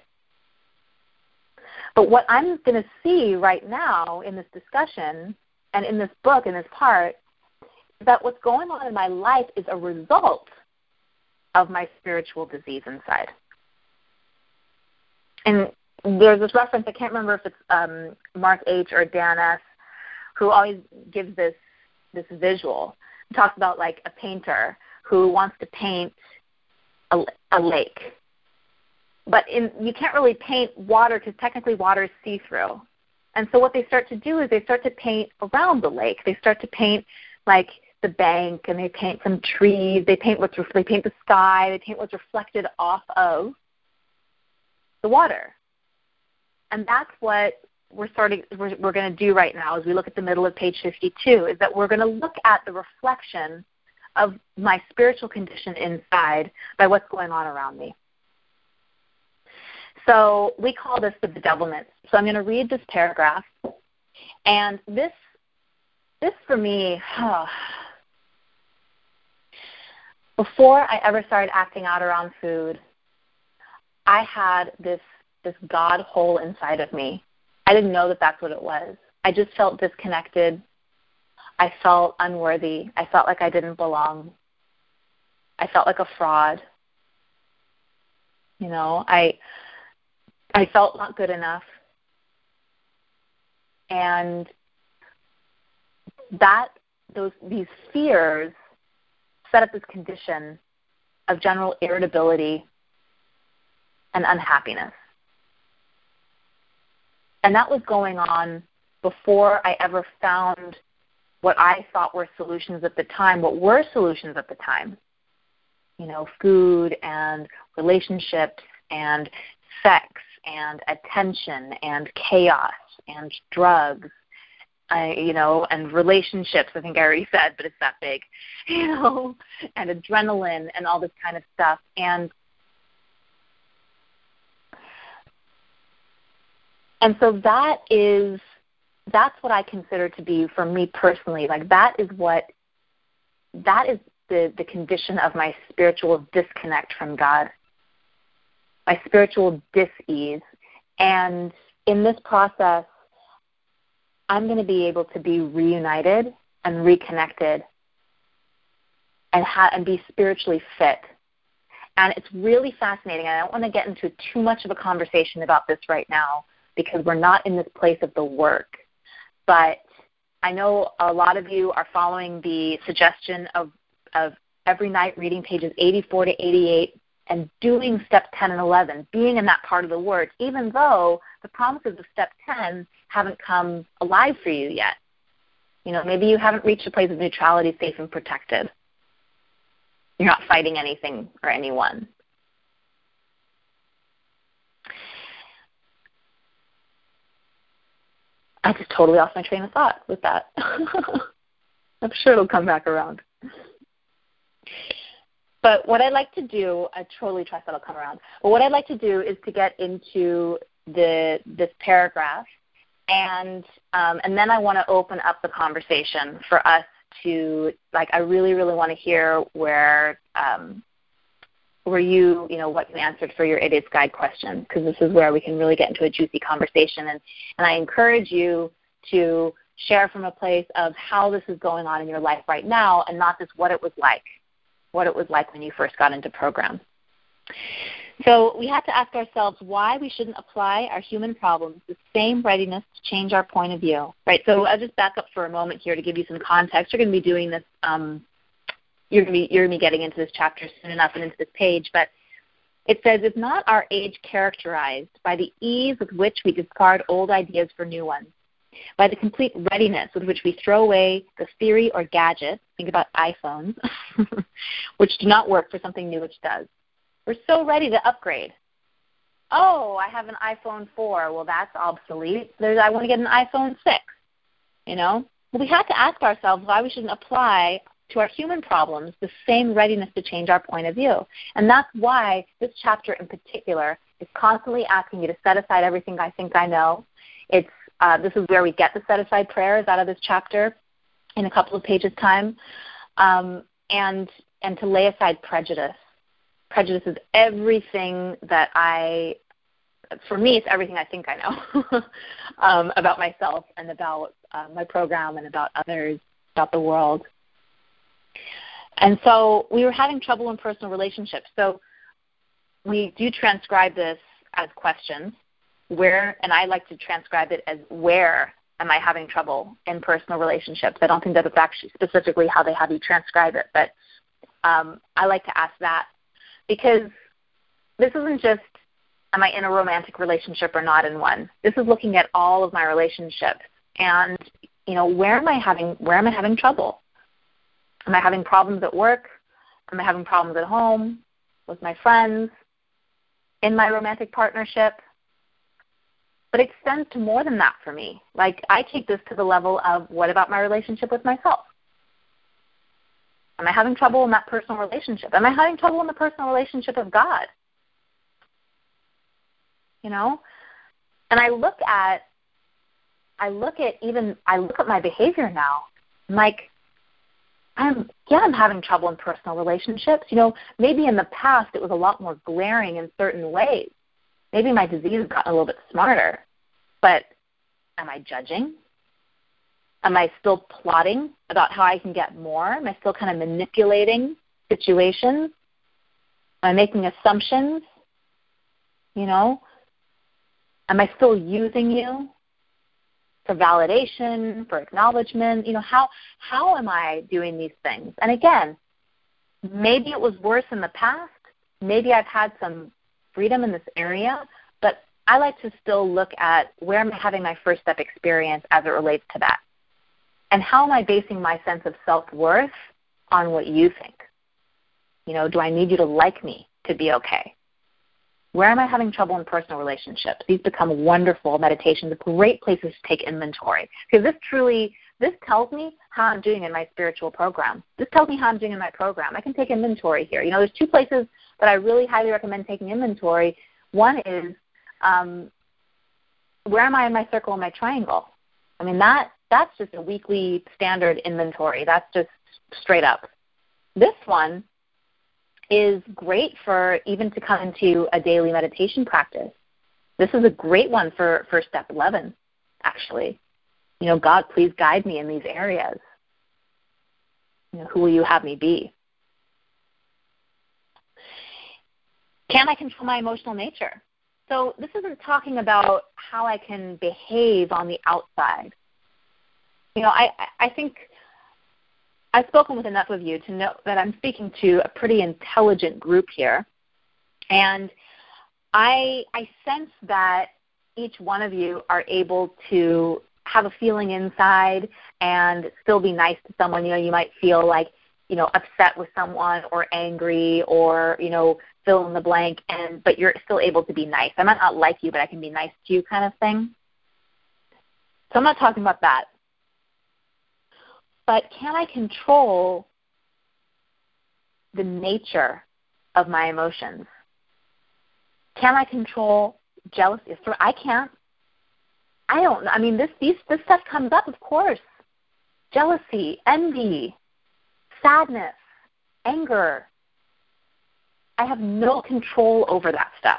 But what I'm going to see right now in this discussion and in this book, in this part, is that what's going on in my life is a result of my spiritual disease inside. And there's this reference, I can't remember if it's um, Mark H. or Dan S., who always gives this this visual. He talks about like a painter who wants to paint a, a lake. But in, you can't really paint water because technically water is see-through. And so what they start to do is they start to paint around the lake. They start to paint like the bank, and they paint some trees. They paint what's they paint the sky. They paint what's reflected off of the water. And that's what we're starting. We're, we're going to do right now as we look at the middle of page fifty-two. Is that we're going to look at the reflection of my spiritual condition inside by what's going on around me. So we call this the bedevilment. So I'm going to read this paragraph, and this, this for me, oh, before I ever started acting out around food, I had this this God hole inside of me. I didn't know that that's what it was. I just felt disconnected. I felt unworthy. I felt like I didn't belong. I felt like a fraud. You know, I I felt not good enough. And that those these fears set up this condition of general irritability and unhappiness. And that was going on before I ever found what I thought were solutions at the time, what were solutions at the time. You know, food and relationships and sex and attention and chaos and drugs, uh, you know, and relationships, I think I already said, but it's that big, you know, and adrenaline and all this kind of stuff. And And so that is, that's what I consider to be, for me personally, like that is what, that is the, the condition of my spiritual disconnect from God, my spiritual dis-ease. And in this process, I'm going to be able to be reunited and reconnected and, ha- and be spiritually fit. And it's really fascinating. And I don't want to get into too much of a conversation about this right now, because we're not in this place of the work. But I know a lot of you are following the suggestion of, of every night reading pages eighty-four to eighty-eight and doing step ten and eleven, being in that part of the work, even though the promises of step ten haven't come alive for you yet. You know, maybe you haven't reached a place of neutrality, safe and protected. You're not fighting anything or anyone. I just totally lost my train of thought with that. I'm sure it'll come back around. But what I'd like to do, I totally trust that it'll come around. But what I'd like to do is to get into the this paragraph, and um, and then I want to open up the conversation for us to, like, I really, really want to hear where um, where you, you know, what you answered for your Idiot's Guide question, because this is where we can really get into a juicy conversation. And, and I encourage you to share from a place of how this is going on in your life right now, and not just what it was like, what it was like when you first got into program. So we have to ask ourselves why we shouldn't apply our human problems the same readiness to change our point of view, right? So I'll just back up for a moment here to give you some context. We're going to be doing this um, You're going to be, you're going to be getting into this chapter soon enough and into this page, but it says, is not our age characterized by the ease with which we discard old ideas for new ones, by the complete readiness with which we throw away the theory or gadget, think about iPhones, which do not work for something new which does. We're so ready to upgrade. Oh, I have an iPhone four. Well, that's obsolete. There's, I want to get an iPhone six, you know? Well, we have to ask ourselves why we shouldn't apply to our human problems the same readiness to change our point of view. And that's why this chapter in particular is constantly asking you to set aside everything I think I know. It's Uh, this is where we get the set-aside prayers out of this chapter in a couple of pages' time, um, and and to lay aside prejudice. Prejudice is everything that I, for me, it's everything I think I know um, about myself and about uh, my program and about others, about the world. And so we were having trouble in personal relationships. So we do transcribe this as questions, where, and I like to transcribe it as where am I having trouble in personal relationships. I don't think that it's actually specifically how they have you transcribe it, but um, I like to ask that because this isn't just am I in a romantic relationship or not in one. This is looking at all of my relationships and, you know, where am I having where am I having trouble? Am I having problems at work? Am I having problems at home, with my friends, in my romantic partnership? But it extends to more than that for me. Like, I take this to the level of what about my relationship with myself? Am I having trouble in that personal relationship? Am I having trouble in the personal relationship of God? You know? And I look at, I look at even, I look at my behavior now. I'm like, I'm, yeah, I'm having trouble in personal relationships. You know, maybe in the past it was a lot more glaring in certain ways. Maybe my disease has gotten a little bit smarter. But am I judging? Am I still plotting about how I can get more? Am I still kind of manipulating situations? Am I making assumptions? You know? Am I still using you for validation, for acknowledgement? You know, how how am I doing these things? And again, maybe it was worse in the past. Maybe I've had some freedom in this area, but I like to still look at where am I having my first step experience as it relates to that. And how am I basing my sense of self-worth on what you think? You know, do I need you to like me to be okay? Where am I having trouble in personal relationships? These become wonderful meditations, great places to take inventory. Because this truly, this tells me how I'm doing in my spiritual program. This tells me how I'm doing in my program. I can take inventory here. You know, there's two places that I really highly recommend taking inventory. One is, um, where am I in my circle and my triangle? I mean, that that's just a weekly standard inventory. That's just straight up. This one is great for even to come into a daily meditation practice. This is a great one for, for step eleven, actually. You know, God, please guide me in these areas. You know, who will you have me be? Can I control my emotional nature? So this isn't talking about how I can behave on the outside. You know, I, I think I've spoken with enough of you to know that I'm speaking to a pretty intelligent group here. And I, I sense that each one of you are able to have a feeling inside and still be nice to someone. You know, you might feel like, you know, upset with someone or angry or, you know, fill in the blank, and but you're still able to be nice. I might not like you, but I can be nice to you kind of thing. So I'm not talking about that. But can I control the nature of my emotions? Can I control jealousy? I can't. I don't. I mean, this these this stuff comes up, of course. Jealousy, envy, sadness, anger. I have no control over that stuff.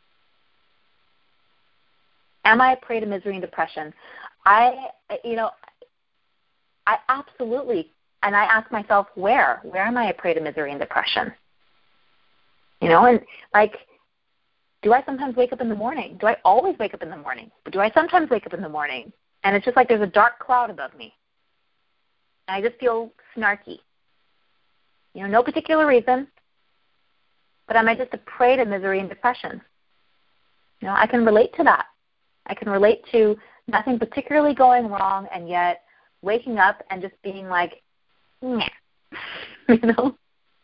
Am I a prey to misery and depression? I, you know, I absolutely, and I ask myself, where? Where am I a prey to misery and depression? You know, and like, do I sometimes wake up in the morning? Do I always wake up in the morning? But do I sometimes wake up in the morning and it's just like there's a dark cloud above me? And I just feel snarky. You know, no particular reason. But am I just a prey to misery and depression? You know, I can relate to that. I can relate to nothing particularly going wrong and yet waking up and just being like, meh, you know?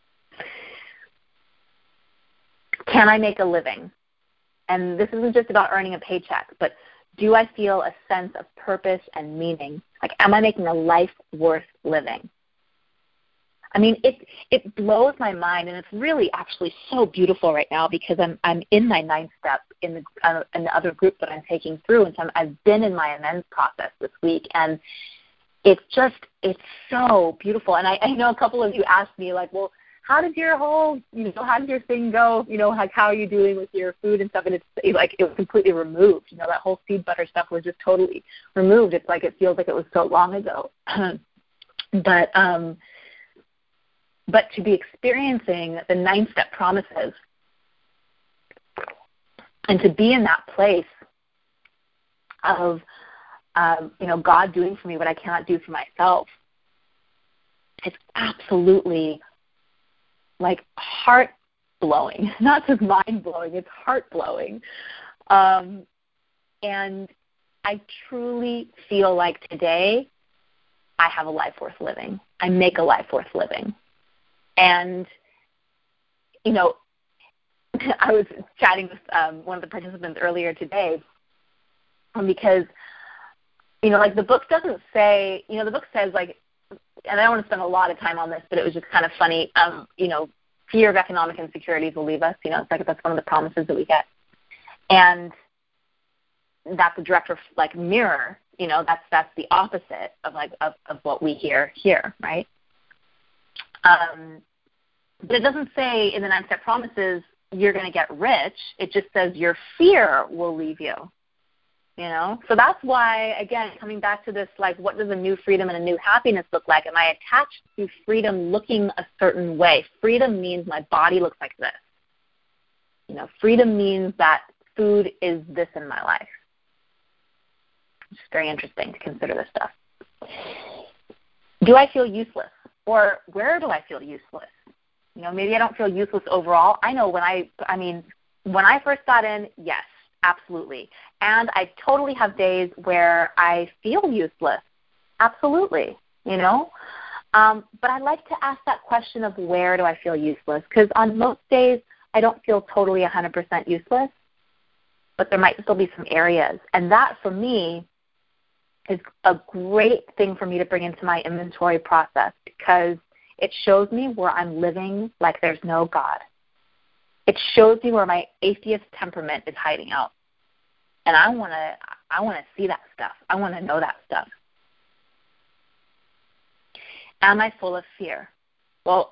Can I make a living? And this isn't just about earning a paycheck, but do I feel a sense of purpose and meaning? Like, am I making a life worth living? I mean, it it blows my mind, and it's really actually so beautiful right now because I'm I'm in my ninth step in the uh, in the other group that I'm taking through, and so I'm, I've been in my amends process this week, and it's just it's so beautiful. And I, I know a couple of you asked me like, well, how did your whole you know how did your thing go? You know, like how are you doing with your food and stuff? And it's like it was completely removed. You know, that whole seed butter stuff was just totally removed. It's like it feels like it was so long ago, but um. But to be experiencing the nine-step promises and to be in that place of, um, you know, God doing for me what I cannot do for myself, it's absolutely, like, heart-blowing. Not just mind-blowing, it's heart-blowing. Um, and I truly feel like today I have a life worth living. I make a life worth living. And, you know, I was chatting with um, one of the participants earlier today um, because, you know, like the book doesn't say, you know, the book says like, and I don't want to spend a lot of time on this, but it was just kind of funny, um, you know, fear of economic insecurities will leave us. You know, it's like that's one of the promises that we get. And that's a direct, like, mirror, you know, that's that's the opposite of, like, of, of what we hear here, right? Um, but it doesn't say in the nine-step promises you're going to get rich. It just says your fear will leave you, you know? So that's why, again, coming back to this, like, what does a new freedom and a new happiness look like? Am I attached to freedom looking a certain way? Freedom means my body looks like this. You know, freedom means that food is this in my life. It's very interesting to consider this stuff. Do I feel useless? Or where do I feel useless? You know, maybe I don't feel useless overall. I know when I, I mean, when I first got in, yes, absolutely. And I totally have days where I feel useless. Absolutely, you know. Um, but I like to ask that question of where do I feel useless? Because on most days, I don't feel totally one hundred percent useless, but there might still be some areas. And that, for me, is a great thing for me to bring into my inventory process because it shows me where I'm living like there's no God. It shows me where my atheist temperament is hiding out. And I want to I want to see that stuff. I want to know that stuff. Am I full of fear? Well,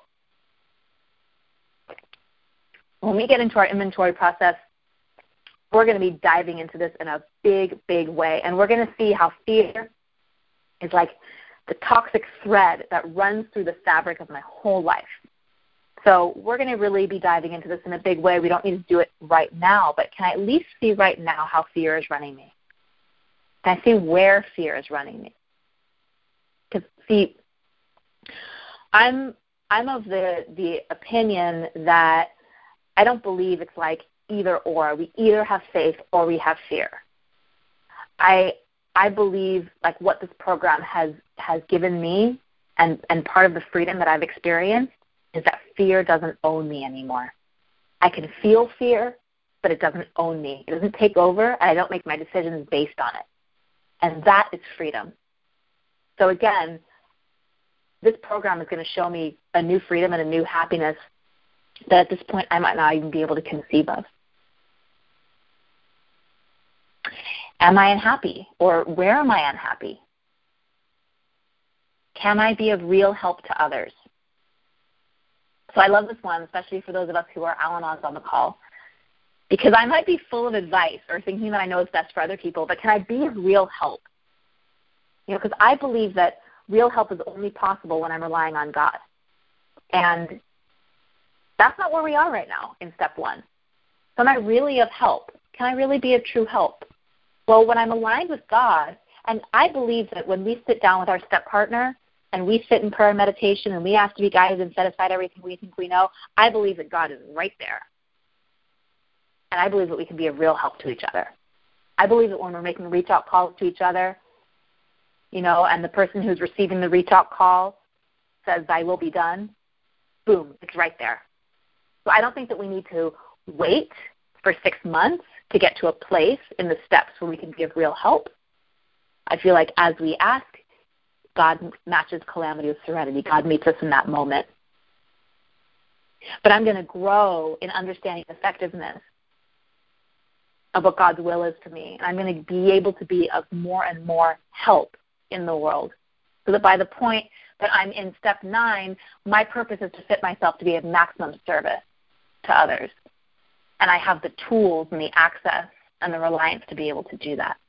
when we get into our inventory process, we're going to be diving into this in a big, big way. And we're going to see how fear is like the toxic thread that runs through the fabric of my whole life. So we're going to really be diving into this in a big way. We don't need to do it right now, but can I at least see right now how fear is running me? Can I see where fear is running me? Because, see, I'm I'm of the, the opinion that I don't believe it's like either or. We either have faith or we have fear. I I believe like what this program has, has given me and, and part of the freedom that I've experienced is that fear doesn't own me anymore. I can feel fear, but it doesn't own me. It doesn't take over, and I don't make my decisions based on it. And that is freedom. So again, this program is going to show me a new freedom and a new happiness that at this point I might not even be able to conceive of. Am I unhappy? Or where am I unhappy? Can I be of real help to others? So I love this one, especially for those of us who are Al-Anons on the call, because I might be full of advice or thinking that I know is best for other people, but can I be of real help? You know, because I believe that real help is only possible when I'm relying on God. And that's not where we are right now in step one. So am I really of help? Can I really be of true help? Well, when I'm aligned with God, and I believe that when we sit down with our step partner and we sit in prayer and meditation and we ask to be guided and set aside everything we think we know, I believe that God is right there. And I believe that we can be of real help to each other. I believe that when we're making reach-out calls to each other, you know, and the person who's receiving the reach-out call says, "Thy will be done," boom, it's right there. So I don't think that we need to wait for six months to get to a place in the steps where we can be of real help. I feel like as we ask, God matches calamity with serenity. God meets us in that moment. But I'm going to grow in understanding the effectiveness of what God's will is for me. And I'm going to be able to be of more and more help in the world. So that by the point that I'm in step nine, my purpose is to fit myself to be of maximum service to others. And I have the tools and the access and the reliance to be able to do that.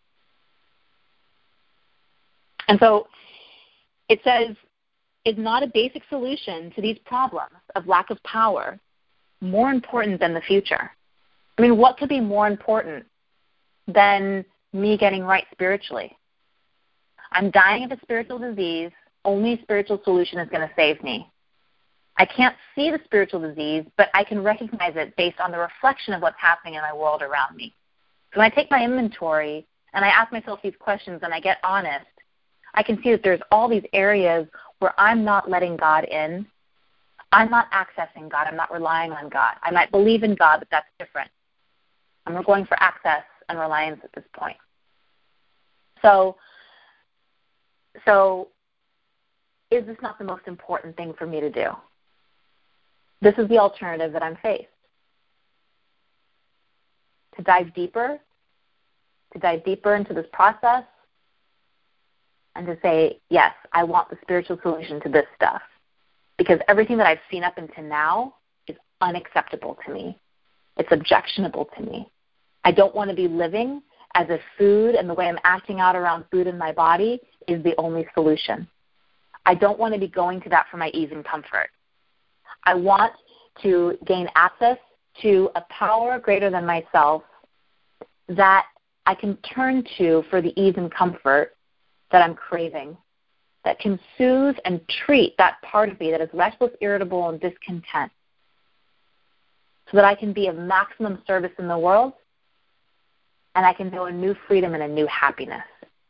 And so it says, is not a basic solution to these problems of lack of power more important than the future? I mean, what could be more important than me getting right spiritually? I'm dying of a spiritual disease. Only a spiritual solution is going to save me. I can't see the spiritual disease, but I can recognize it based on the reflection of what's happening in my world around me. So when I take my inventory and I ask myself these questions and I get honest, I can see that there's all these areas where I'm not letting God in. I'm not accessing God. I'm not relying on God. I might believe in God, but that's different. I'm going for access and reliance at this point. So, so is this not the most important thing for me to do? This is the alternative that I'm faced. To dive deeper, to dive deeper into this process, and to say, yes, I want the spiritual solution to this stuff. Because everything that I've seen up until now is unacceptable to me. It's objectionable to me. I don't want to be living as if food and the way I'm acting out around food in my body is the only solution. I don't want to be going to that for my ease and comfort. I want to gain access to a power greater than myself that I can turn to for the ease and comfort that I'm craving, that can soothe and treat that part of me that is restless, irritable, and discontent, so that I can be of maximum service in the world and I can know a new freedom and a new happiness.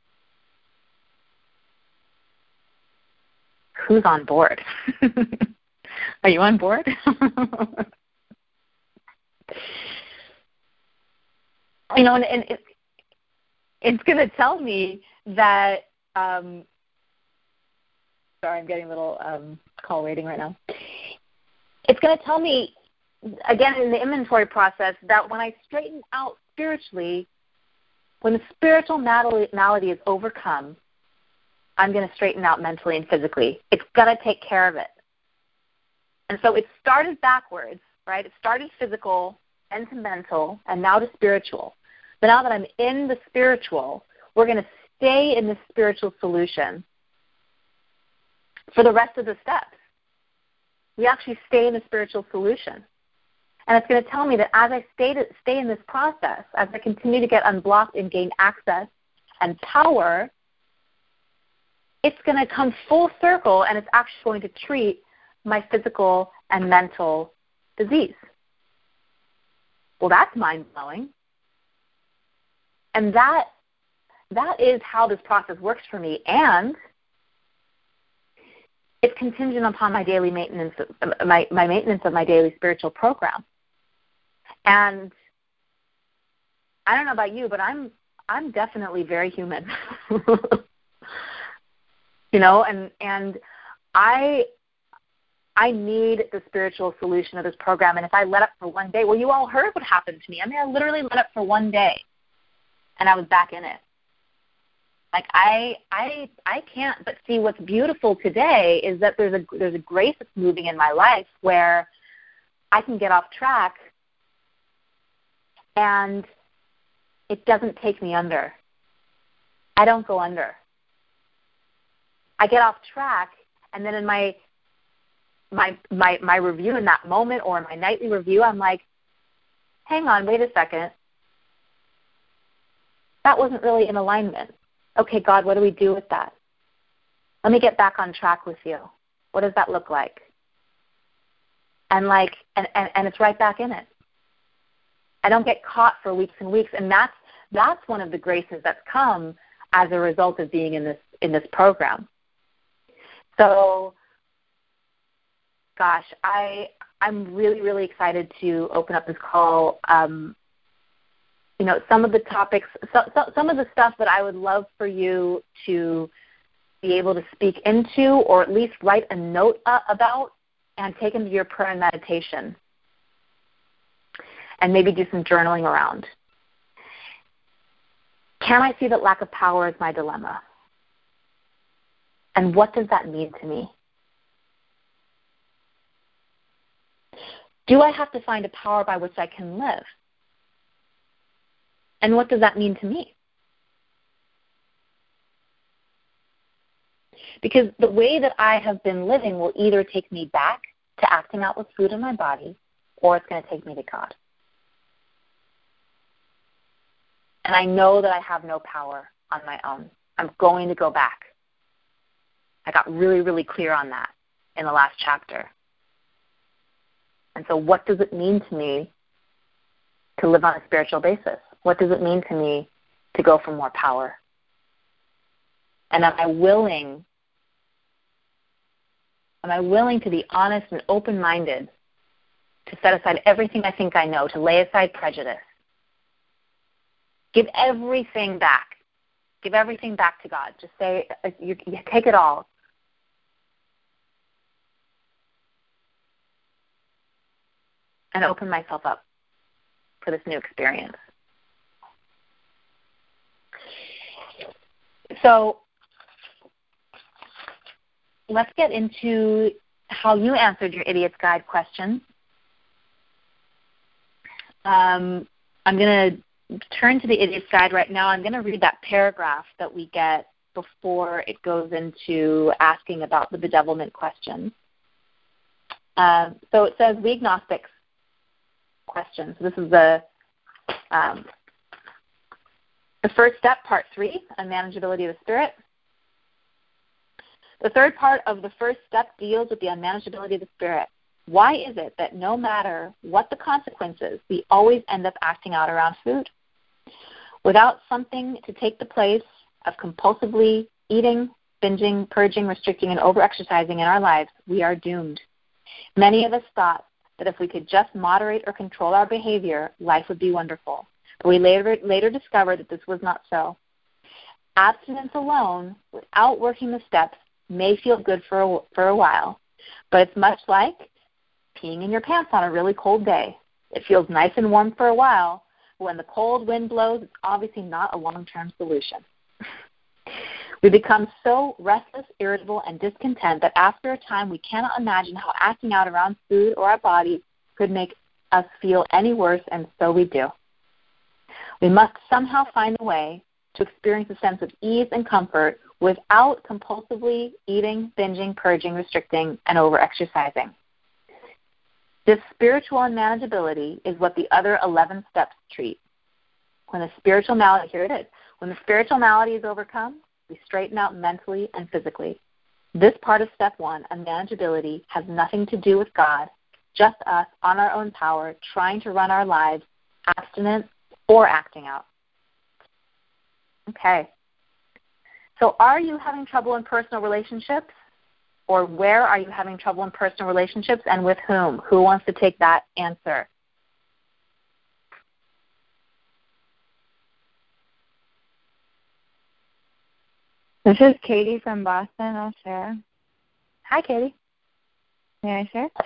Who's on board? Are you on board? You know, and, and it, it's going to tell me that, um, sorry, I'm getting a little um, call waiting right now. It's going to tell me, again, in the inventory process, that when I straighten out spiritually, when the spiritual malady is overcome, I'm going to straighten out mentally and physically. It's going to take care of it. And so it started backwards, right? It started physical, then to mental, and now to spiritual. But now that I'm in the spiritual, we're going to stay in the spiritual solution for the rest of the steps. We actually stay in the spiritual solution. And it's going to tell me that as I stay, to, stay in this process, as I continue to get unblocked and gain access and power, it's going to come full circle and it's actually going to treat my physical and mental disease. Well, that's mind-blowing. And that that is how this process works for me. And it's contingent upon my daily maintenance, my, my maintenance of my daily spiritual program. And I don't know about you, but I'm I'm definitely very human. You know, and and I I need the spiritual solution of this program. And if I let up for one day, well, you all heard what happened to me. I mean, I literally let up for one day, and I was back in it. Like I I I can't but see what's beautiful today is that there's a there's a grace that's moving in my life where I can get off track and it doesn't take me under. I don't go under. I get off track, and then in my my my my review in that moment or in my nightly review, I'm like, hang on, wait a second. That wasn't really in alignment. Okay, God, what do we do with that? Let me get back on track with you. What does that look like? And like, and, and, and it's right back in it. I don't get caught for weeks and weeks, and that's that's one of the graces that's come as a result of being in this in this program. So, gosh, I I'm really really excited to open up this call. Um, you know, some of the topics, so, so, some of the stuff that I would love for you to be able to speak into, or at least write a note uh, about, and take into your prayer and meditation. And maybe do some journaling around. Can I see that lack of power is my dilemma? And what does that mean to me? Do I have to find a power by which I can live? And what does that mean to me? Because the way that I have been living will either take me back to acting out with food in my body, or it's going to take me to God. And I know that I have no power on my own. I'm going to go back. I got really, really clear on that in the last chapter. And so what does it mean to me to live on a spiritual basis? What does it mean to me to go for more power? And am I willing, am I willing to be honest and open-minded, to set aside everything I think I know, to lay aside prejudice? Give everything back. Give everything back to God. Just say, you, you take it all. And open myself up for this new experience. So let's get into how you answered your Idiot's Guide question. Um, I'm going to turn to the Idiot's Guide right now. I'm going to read that paragraph that we get before it goes into asking about the bedevilment question. Uh, so it says, we agnostics question. So this is the um, the first step, part three, on manageability of the spirit. The third part of the first step deals with the unmanageability of the spirit. Why is it that no matter what the consequences, we always end up acting out around food? Without something to take the place of compulsively eating, binging, purging, restricting, and over-exercising in our lives, we are doomed. Many of us thought that if we could just moderate or control our behavior, life would be wonderful. But we later, later discovered that this was not so. Abstinence alone, without working the steps, may feel good for a, for a while, but it's much like peeing in your pants on a really cold day. It feels nice and warm for a while, but when the cold wind blows, it's obviously not a long-term solution. We become so restless, irritable, and discontent that after a time we cannot imagine how acting out around food or our bodies could make us feel any worse, and so we do. We must somehow find a way to experience a sense of ease and comfort without compulsively eating, binging, purging, restricting, and over-exercising. This spiritual unmanageability is what the other eleven steps treat. When the spiritual malady, here it is, when the spiritual malady is overcome, we straighten out mentally and physically. This part of step one, unmanageability, has nothing to do with God, just us on our own power, trying to run our lives, abstinent or acting out. Okay. So are you having trouble in personal relationships? Or where are you having trouble in personal relationships, and with whom? Who wants to take that answer? This is Katie from Boston. I'll share. Hi, Katie. May I share?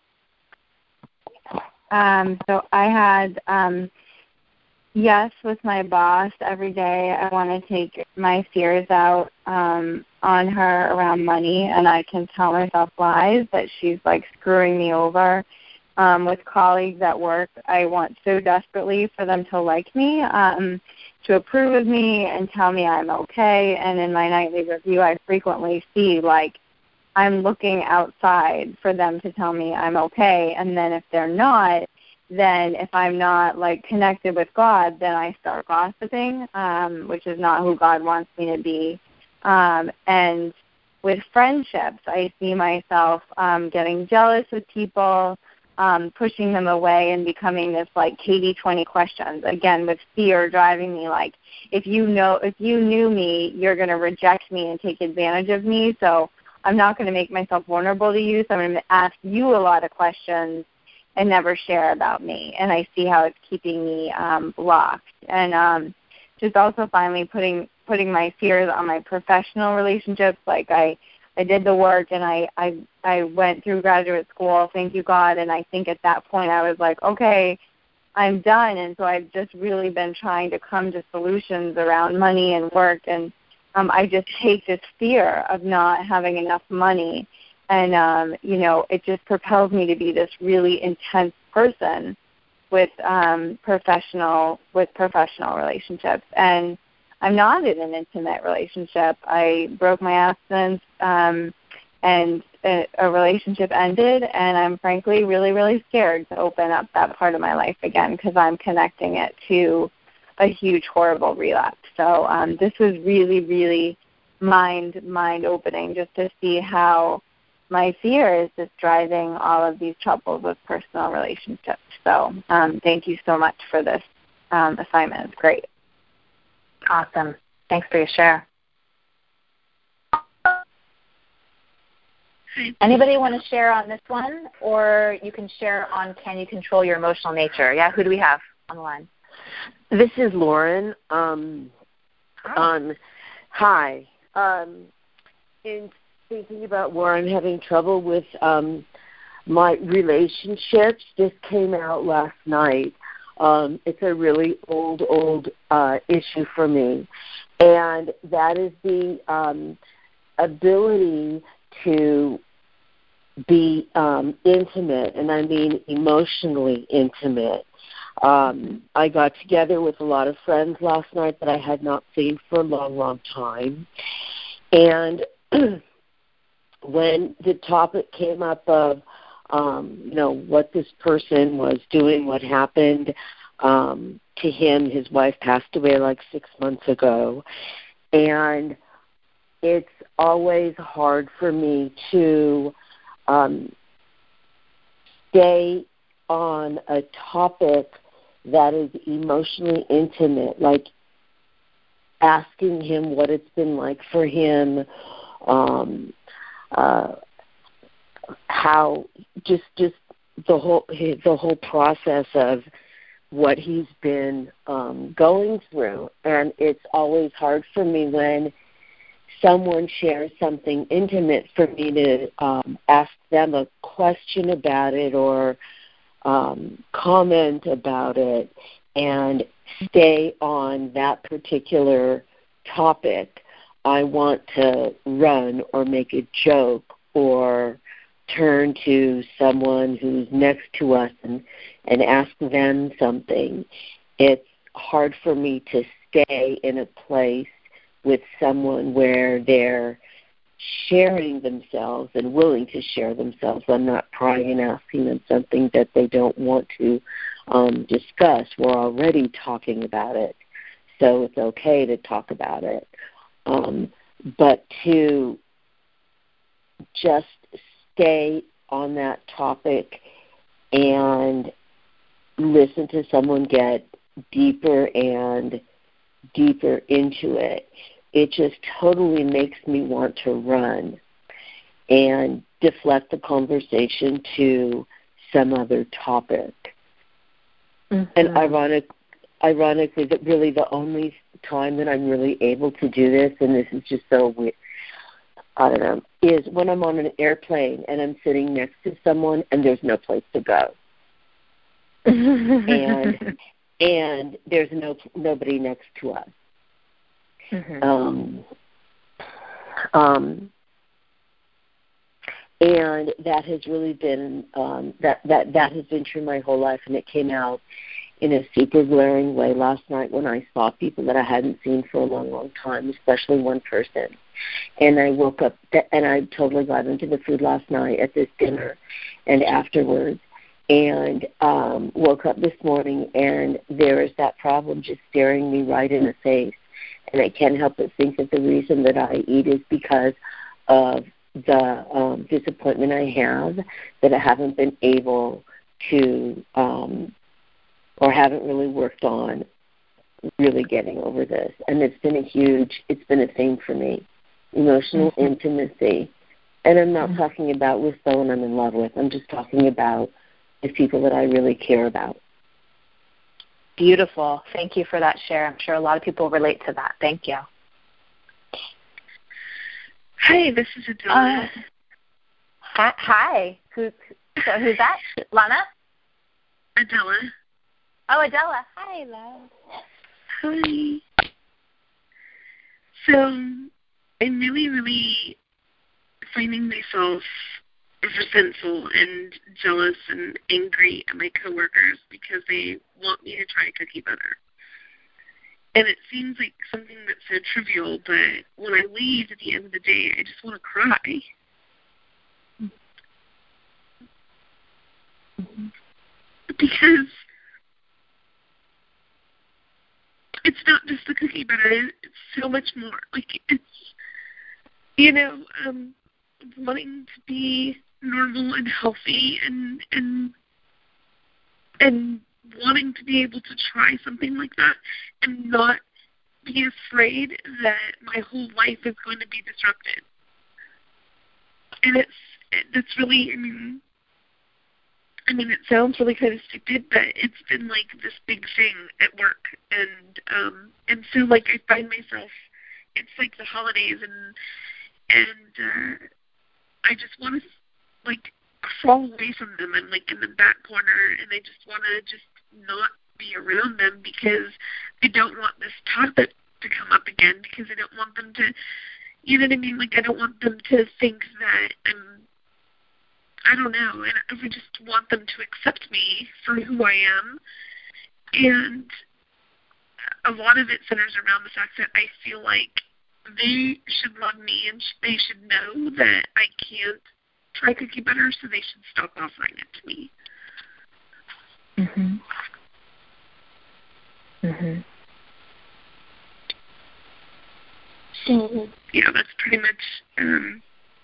Um, so I had um, yes with my boss every day. I want to take my fears out um, on her around money, and I can tell myself lies that she's like screwing me over. Um, with colleagues at work, I want so desperately for them to like me, um, to approve of me and tell me I'm okay. And in my nightly review, I frequently see like I'm looking outside for them to tell me I'm okay. And then if they're not, then if I'm not like connected with God, then I start gossiping, um, which is not who God wants me to be. Um, and with friendships, I see myself um, getting jealous with people, um, pushing them away and becoming this like Katie twenty questions, again, with fear driving me like, if you know, if you knew me, you're going to reject me and take advantage of me. So I'm not going to make myself vulnerable to you. So I'm going to ask you a lot of questions and never share about me. And I see how it's keeping me um, blocked. And um, just also finally putting putting my fears on my professional relationships. Like I, I did the work and I, I, I went through graduate school, thank you God, and I think at that point I was like, okay, I'm done. And so I've just really been trying to come to solutions around money and work, and um, I just take this fear of not having enough money, and, um, you know, it just propels me to be this really intense person with um, professional with professional relationships. And I'm not in an intimate relationship. I broke my abstinence, um, and a, a relationship ended, and I'm frankly really, really scared to open up that part of my life again because I'm connecting it to a huge, horrible relapse. So um, this was really, really mind mind opening just to see how my fear is just driving all of these troubles with personal relationships. So um, thank you so much for this um, assignment. It's great. Awesome. Thanks for your share. Anybody want to share on this one, or you can share on can you control your emotional nature? Yeah, who do we have on the line? This is Lauren. Um, hi. Um, hi. Um, in thinking about where I'm having trouble with um, my relationships, this came out last night. Um, it's a really old, old uh, issue for me, and that is the um, ability to be um, intimate, and I mean emotionally intimate. Um, I got together with a lot of friends last night that I had not seen for a long, long time, and when the topic came up of, um, you know, what this person was doing, what happened um, to him, his wife passed away like six months ago, and it's always hard for me to um, stay on a topic that is emotionally intimate, like asking him what it's been like for him, um, uh, how just just the whole the whole process of what he's been um, going through, and it's always hard for me when someone shares something intimate for me to um, ask them a question about it or um, comment about it and stay on that particular topic. I want to run or make a joke or turn to someone who's next to us and, and ask them something. It's hard for me to stay in a place with someone where they're sharing themselves and willing to share themselves. I'm not prying and asking them something that they don't want to um, discuss. We're already talking about it, so it's okay to talk about it. Um, but to just stay on that topic and listen to someone get deeper and deeper into it, it just totally makes me want to run and deflect the conversation to some other topic. Mm-hmm. And ironic, ironically, that really the only time that I'm really able to do this, and this is just so weird, I don't know, is when I'm on an airplane and I'm sitting next to someone and there's no place to go. and and there's no nobody next to us. Mm-hmm. Um, um, and that has really been um, that that that has been true my whole life, and it came out in a super glaring way last night when I saw people that I hadn't seen for a long, long time, especially one person. And I woke up, and I totally got into the food last night at this dinner and afterwards, and um, woke up this morning, and there is that problem just staring me right in the face. And I can't help but think that the reason that I eat is because of the um, disappointment I have that I haven't been able to um, or haven't really worked on really getting over this. And it's been a huge, it's been a thing for me, emotional mm-hmm. intimacy. And I'm not mm-hmm. talking about with someone I'm in love with. I'm just talking about the people that I really care about. Beautiful. Thank you for that share. I'm sure a lot of people relate to that. Thank you. Hi, this is Adela. Uh, hi. hi. Who, so who's that? Lana? Adela. Oh, Adela. Hi, love. Hi. So I'm really, really finding myself resentful and jealous and angry at my coworkers because they want me to try cookie butter. And it seems like something that's so trivial, but when I leave at the end of the day, I just want to cry. Mm-hmm. Because it's not just the cookie butter, it's so much more. Like, it's, you know, um, wanting to be normal and healthy and and and wanting to be able to try something like that and not be afraid that my whole life is going to be disrupted. And it's it's really, I mean, I mean, it sounds really kind of stupid, but it's been like this big thing at work, and um, and so like I find myself, it's like the holidays, and and uh, I just want to like crawl away from them and like in the back corner, and I just want to just not be around them because I don't want this topic to come up again, because I don't want them to, you know what I mean? Like I don't want them to think that I'm, I don't know, and I just want them to accept me for who I am. And a lot of it centers around the fact that I feel like they should love me and they should know that I can't try cookie butter, so they should stop offering it to me. Mhm. Mhm. So yeah, that's pretty much um,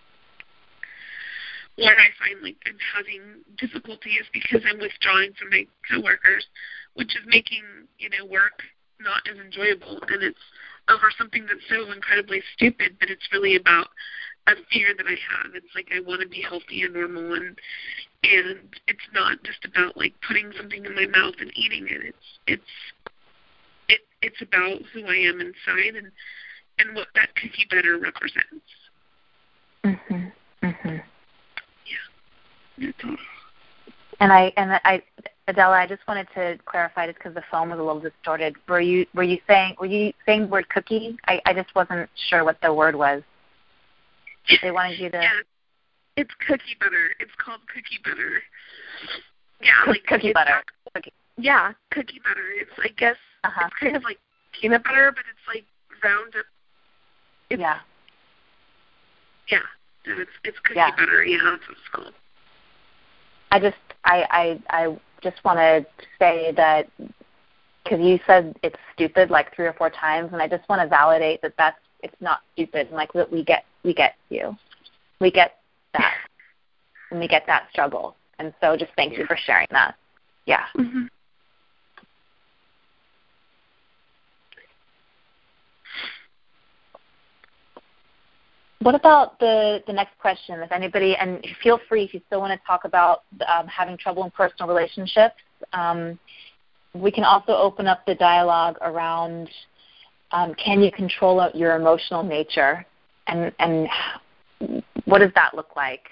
where I find like I'm having difficulty is because I'm withdrawing from my coworkers, which is making, you know, work not as enjoyable, and it's over something that's so incredibly stupid, but it's really about a fear that I have. It's like I want to be healthy and normal, and and it's not just about like putting something in my mouth and eating it. It's it's it it's about who I am inside and and what that cookie butter represents. Mhm. Mhm. Yeah. That's all. And I and I, Adela, I just wanted to clarify, just because the phone was a little distorted. Were you were you saying were you saying the word cookie? I, I just wasn't sure what the word was. They wanted you to. Yeah, it's cookie butter. It's called cookie butter. Yeah, like cookie butter. Not, cookie. Yeah, cookie butter. It's I guess uh-huh. it's kind of like peanut butter, but it's like round up. It's, yeah. Yeah. It's it's cookie yeah. butter. Yeah, that's what it's called. I just I I I just want to say that, because you said it's stupid like three or four times, and I just want to validate that that's it's not stupid. And like that we get we get you, we get that, and we get that struggle. And so just thank you for sharing that. Yeah. Mm-hmm. What about the, the next question? If anybody, and feel free if you still want to talk about um, having trouble in personal relationships, um, we can also open up the dialogue around um, can you control your emotional nature, and, and what does that look like?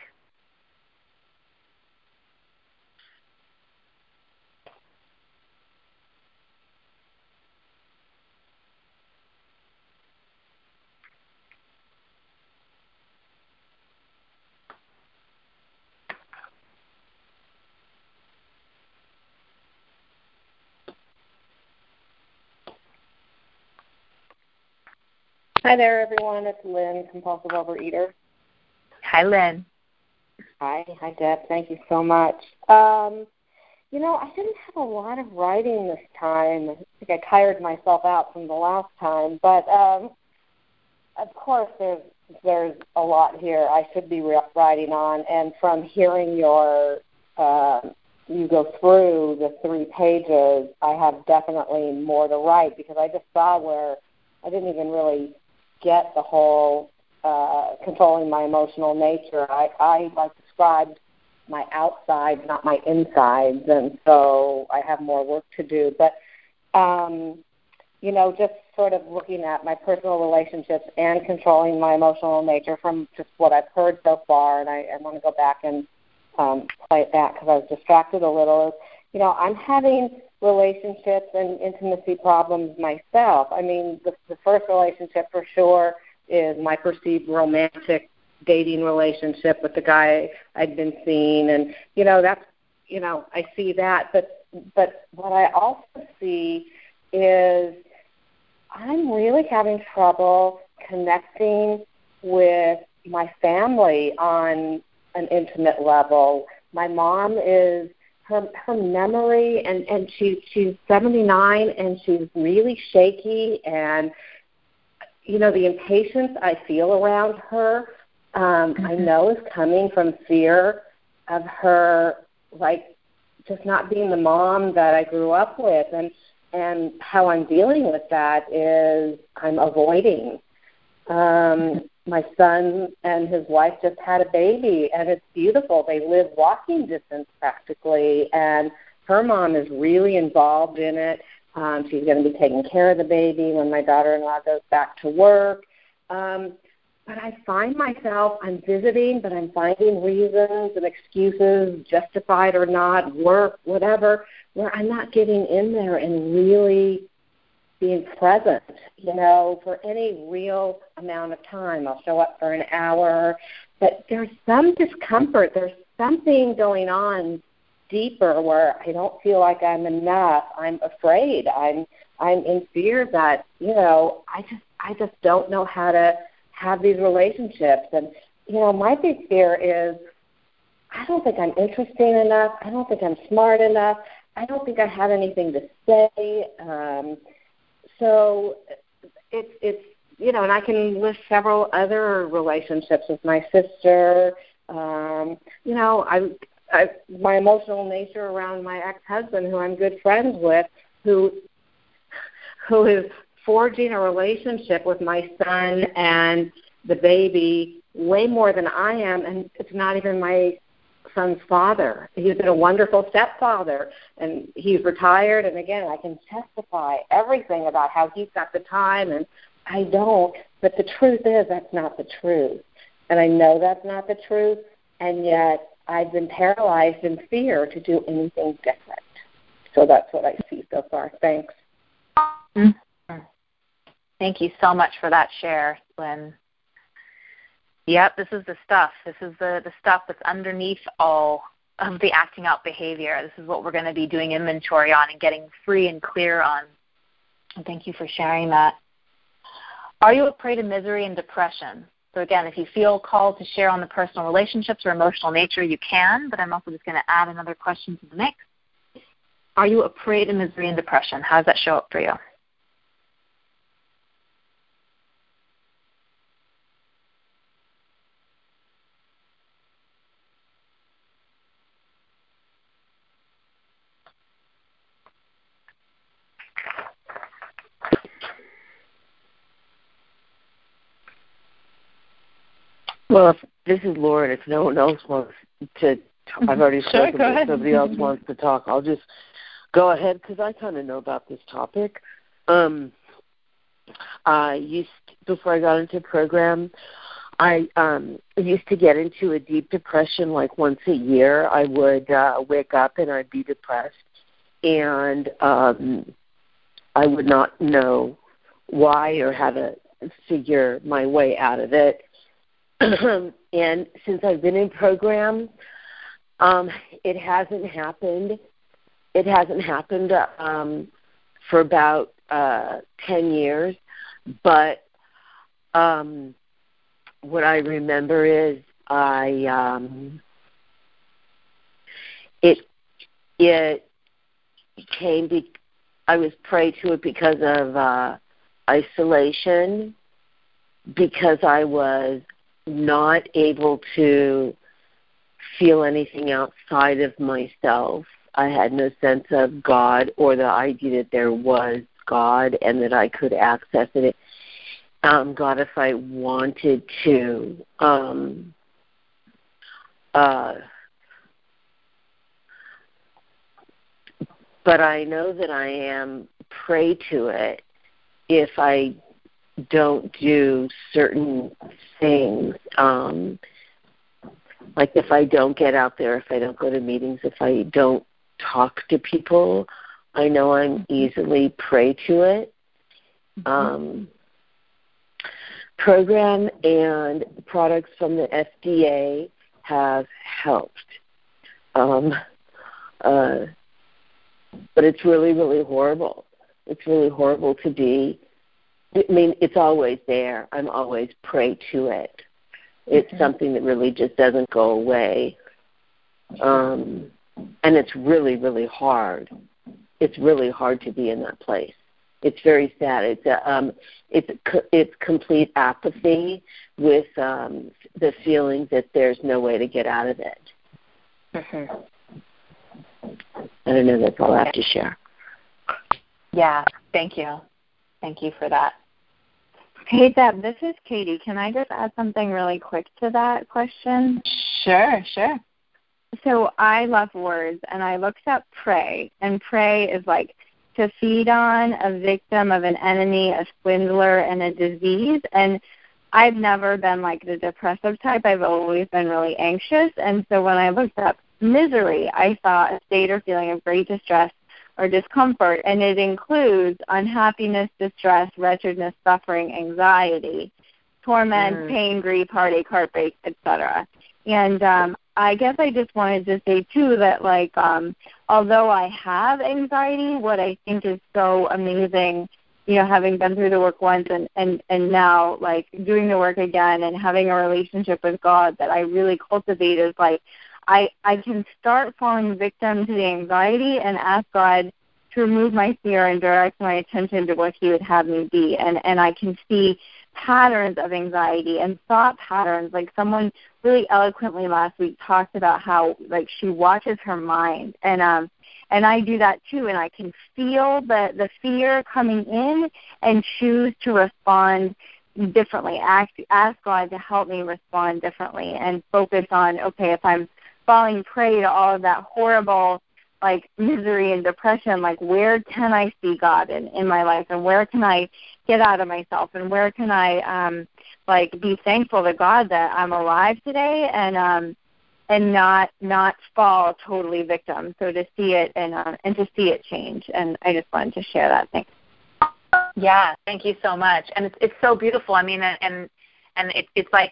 Hi there, everyone. It's Lynn, compulsive overeater. Hi, Lynn. Hi. Hi, Deb. Thank you so much. Um, you know, I didn't have a lot of writing this time. I think I tired myself out from the last time. But, um, of course, there's, there's a lot here I should be writing on. And from hearing your uh, you go through the three pages, I have definitely more to write, because I just saw where I didn't even really get the whole uh, controlling my emotional nature. I, I like described my outside, not my insides, and so I have more work to do. But, um, you know, just sort of looking at my personal relationships and controlling my emotional nature from just what I've heard so far, and I, I want to go back and um, play it back because I was distracted a little. You know, I'm having relationships and intimacy problems myself. I mean, the, the first relationship for sure is my perceived romantic dating relationship with the guy I'd been seeing, and you know that's you know I see that, but but what I also see is I'm really having trouble connecting with my family on an intimate level. My mom is her her memory, and and she she's seventy-nine, and she's really shaky, and you know the impatience I feel around her, um, mm-hmm. I know is coming from fear of her, like, just not being the mom that I grew up with, and and how I'm dealing with that is I'm avoiding. Um, my son and his wife just had a baby, and it's beautiful. They live walking distance practically, and her mom is really involved in it. Um, she's going to be taking care of the baby when my daughter-in-law goes back to work. Um, but I find myself, I'm visiting, but I'm finding reasons and excuses, justified or not, work, whatever, where I'm not getting in there and really being present, you know, for any real amount of time. I'll show up for an hour, but there's some discomfort. There's something going on deeper where I don't feel like I'm enough. I'm afraid. I'm I'm in fear that, you know, I just I just don't know how to have these relationships. And, you know, my big fear is I don't think I'm interesting enough. I don't think I'm smart enough. I don't think I have anything to say. Um, so it's, it's, you know, and I can list several other relationships with my sister. Um, you know, I, I, my emotional nature around my ex-husband, who I'm good friends with, who, who is forging a relationship with my son and the baby way more than I am, and it's not even my son's father. He's been a wonderful stepfather, and he's retired, and again, I can testify everything about how he's got the time, and I don't, but the truth is that's not the truth, and I know that's not the truth, and yet I've been paralyzed in fear to do anything different. So that's what I see so far. Thanks. Mm-hmm. Thank you so much for that share, Lynn. Yep, this is the stuff. This is the, the stuff that's underneath all of the acting out behavior. This is what we're going to be doing inventory on and getting free and clear on. And thank you for sharing that. Are you a prey to misery and depression? So again, if you feel called to share on the personal relationships or emotional nature, you can, but I'm also just going to add another question to the mix. Are you a prey to misery and depression? How does that show up for you? Well, if this is Lauren. If no one else wants to talk, I've already sure, spoken, but if nobody else mm-hmm. wants to talk, I'll just go ahead because I kind of know about this topic. Um, I used, before I got into the program, I um, used to get into a deep depression like once a year. I would uh, wake up and I'd be depressed, and um, I would not know why or how to figure my way out of it. And since I've been in program, um, it hasn't happened. It hasn't happened um, for about uh, ten years. But um, what I remember is I um, it it came. Be, I was prey to it because of uh, isolation, because I was not able to feel anything outside of myself. I had no sense of God or the idea that there was God and that I could access it. Um, God, if I wanted to. Um, uh, but I know that I am prey to it, if I don't do certain things, um, like if I don't get out there, if I don't go to meetings, if I don't talk to people, I know I'm easily prey to it. Mm-hmm. Um, program and products from the F D A have helped. Um, uh, but it's really, really horrible. It's really horrible to be, I mean, it's always there. I'm always prey to it. It's mm-hmm. something that really just doesn't go away. Um, and it's really, really hard. It's really hard to be in that place. It's very sad. It's a, um, it's it's complete apathy with um, the feeling that there's no way to get out of it. Mm-hmm. I don't know. That's all I have to share. Yeah. Thank you. Thank you for that. Hey, Deb, this is Katie. Can I just add something really quick to that question? Sure, sure. So I love words, and I looked up prey, and prey is like to feed on, a victim of an enemy, a swindler, and a disease. And I've never been like the depressive type. I've always been really anxious. And so when I looked up misery, I saw a state or feeling of great distress or discomfort, and it includes unhappiness, distress, wretchedness, suffering, anxiety, torment, mm. pain, grief, heartache, heartbreak, et cetera. And um, I guess I just wanted to say, too, that, like, um, although I have anxiety, what I think is so amazing, you know, having been through the work once and, and, and now, like, doing the work again and having a relationship with God that I really cultivate is, like, I, I can start falling victim to the anxiety and ask God to remove my fear and direct my attention to what he would have me be. And, and I can see patterns of anxiety and thought patterns. Like someone really eloquently last week talked about how, like, she watches her mind. And um, and I do that too. And I can feel the, the fear coming in and choose to respond differently. Ask, ask God to help me respond differently and focus on, okay, if I'm falling prey to all of that horrible, like, misery and depression, like, where can I see God in, in my life, and where can I get out of myself, and where can I, um, like, be thankful to God that I'm alive today, and um, and not not fall totally victim. So to see it and uh, and to see it change, and I just wanted to share that. Thanks. Yeah, thank you so much, and it's it's so beautiful. I mean, and and it, it's like.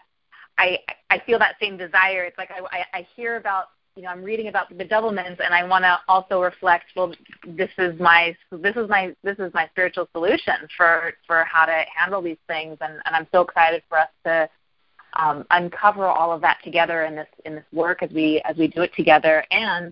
I, I feel that same desire. It's like I, I, I hear about, you know, I'm reading about the bedevilments, and I want to also reflect. Well, this is my this is my this is my spiritual solution for, for how to handle these things, and, and I'm so excited for us to um, uncover all of that together in this in this work as we as we do it together. And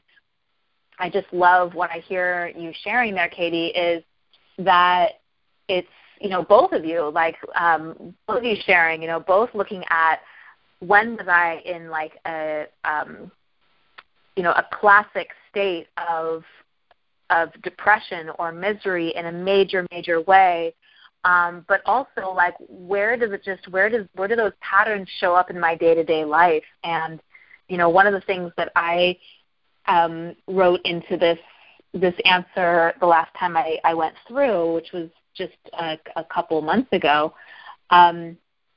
I just love what I hear you sharing there, Katie, is that it's, you know, both of you, like um, both of you sharing, you know, both looking at. When was I in like a, um, you know, a classic state of of depression or misery in a major, major way? Um, but also, like, where does it just where does where do those patterns show up in my day to day life? And you know, one of the things that I um, wrote into this this answer the last time I, I went through, which was just a, a couple months ago. Um,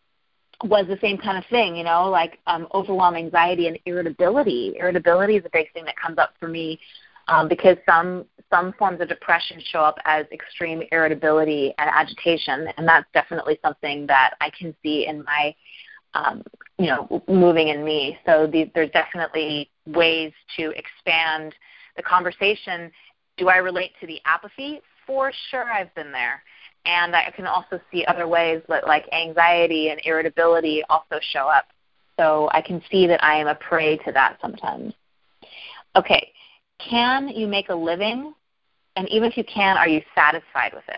was the same kind of thing, you know, like um, overwhelming anxiety and irritability. Irritability is a big thing that comes up for me um, because some some forms of depression show up as extreme irritability and agitation, and that's definitely something that I can see in my, um, you know, moving in me. So these, there's definitely ways to expand the conversation. Do I relate to the apathy? For sure, I've been there. And I can also see other ways that, like, anxiety and irritability also show up. So I can see that I am a prey to that sometimes. Okay, can you make a living? And even if you can, are you satisfied with it?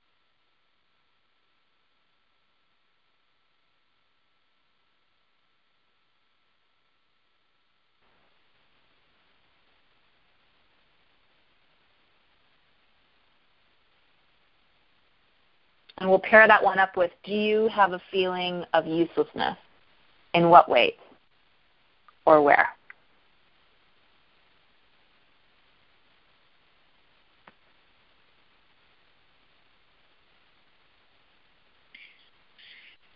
And we'll pair that one up with, do you have a feeling of uselessness? In what ways or where?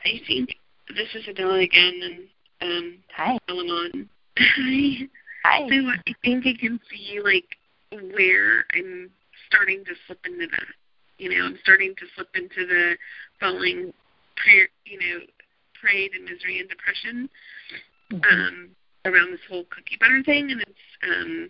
I think this is Adela again, and um, Hi. Al-Anon. Hi. Hi. So I think I can see like where I'm starting to slip into that. You know, I'm starting to slip into the falling, prayer, you know, prey to misery and depression mm-hmm. um, around this whole cookie butter thing, and it's um,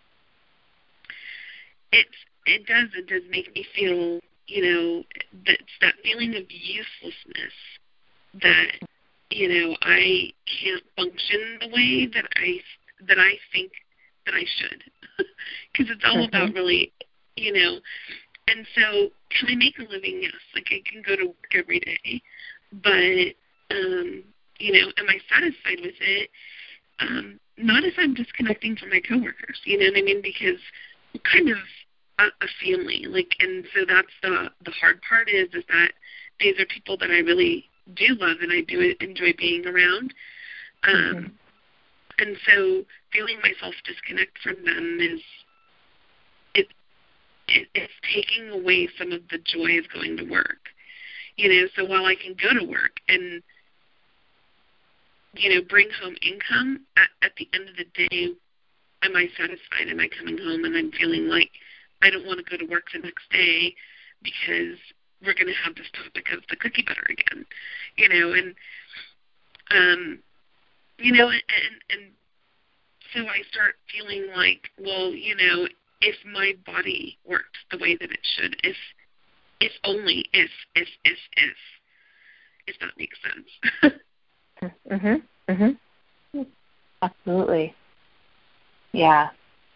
it's it does it does make me feel, you know, that that feeling of uselessness that, you know, I can't function the way that I that I think that I should, because it's all mm-hmm. about really, you know. And so, can I make a living? Yes. Like, I can go to work every day, but, um, you know, am I satisfied with it? Um, not if I'm disconnecting from my coworkers, you know what I mean? Because we're kind of a, a family, like, and so that's the the hard part is is that these are people that I really do love and I do enjoy being around. Um, mm-hmm. And so, feeling myself disconnect from them is it. It, it's taking away some of the joy of going to work, you know, so while I can go to work and, you know, bring home income, at, at the end of the day, am I satisfied? Am I coming home and I'm feeling like I don't want to go to work the next day because we're going to have this topic of the cookie butter again, you know, and, um, you know, and, and so I start feeling like, well, you know, if my body worked the way that it should, if if only if if if if if that makes sense. mhm. Mhm. Absolutely. Yeah.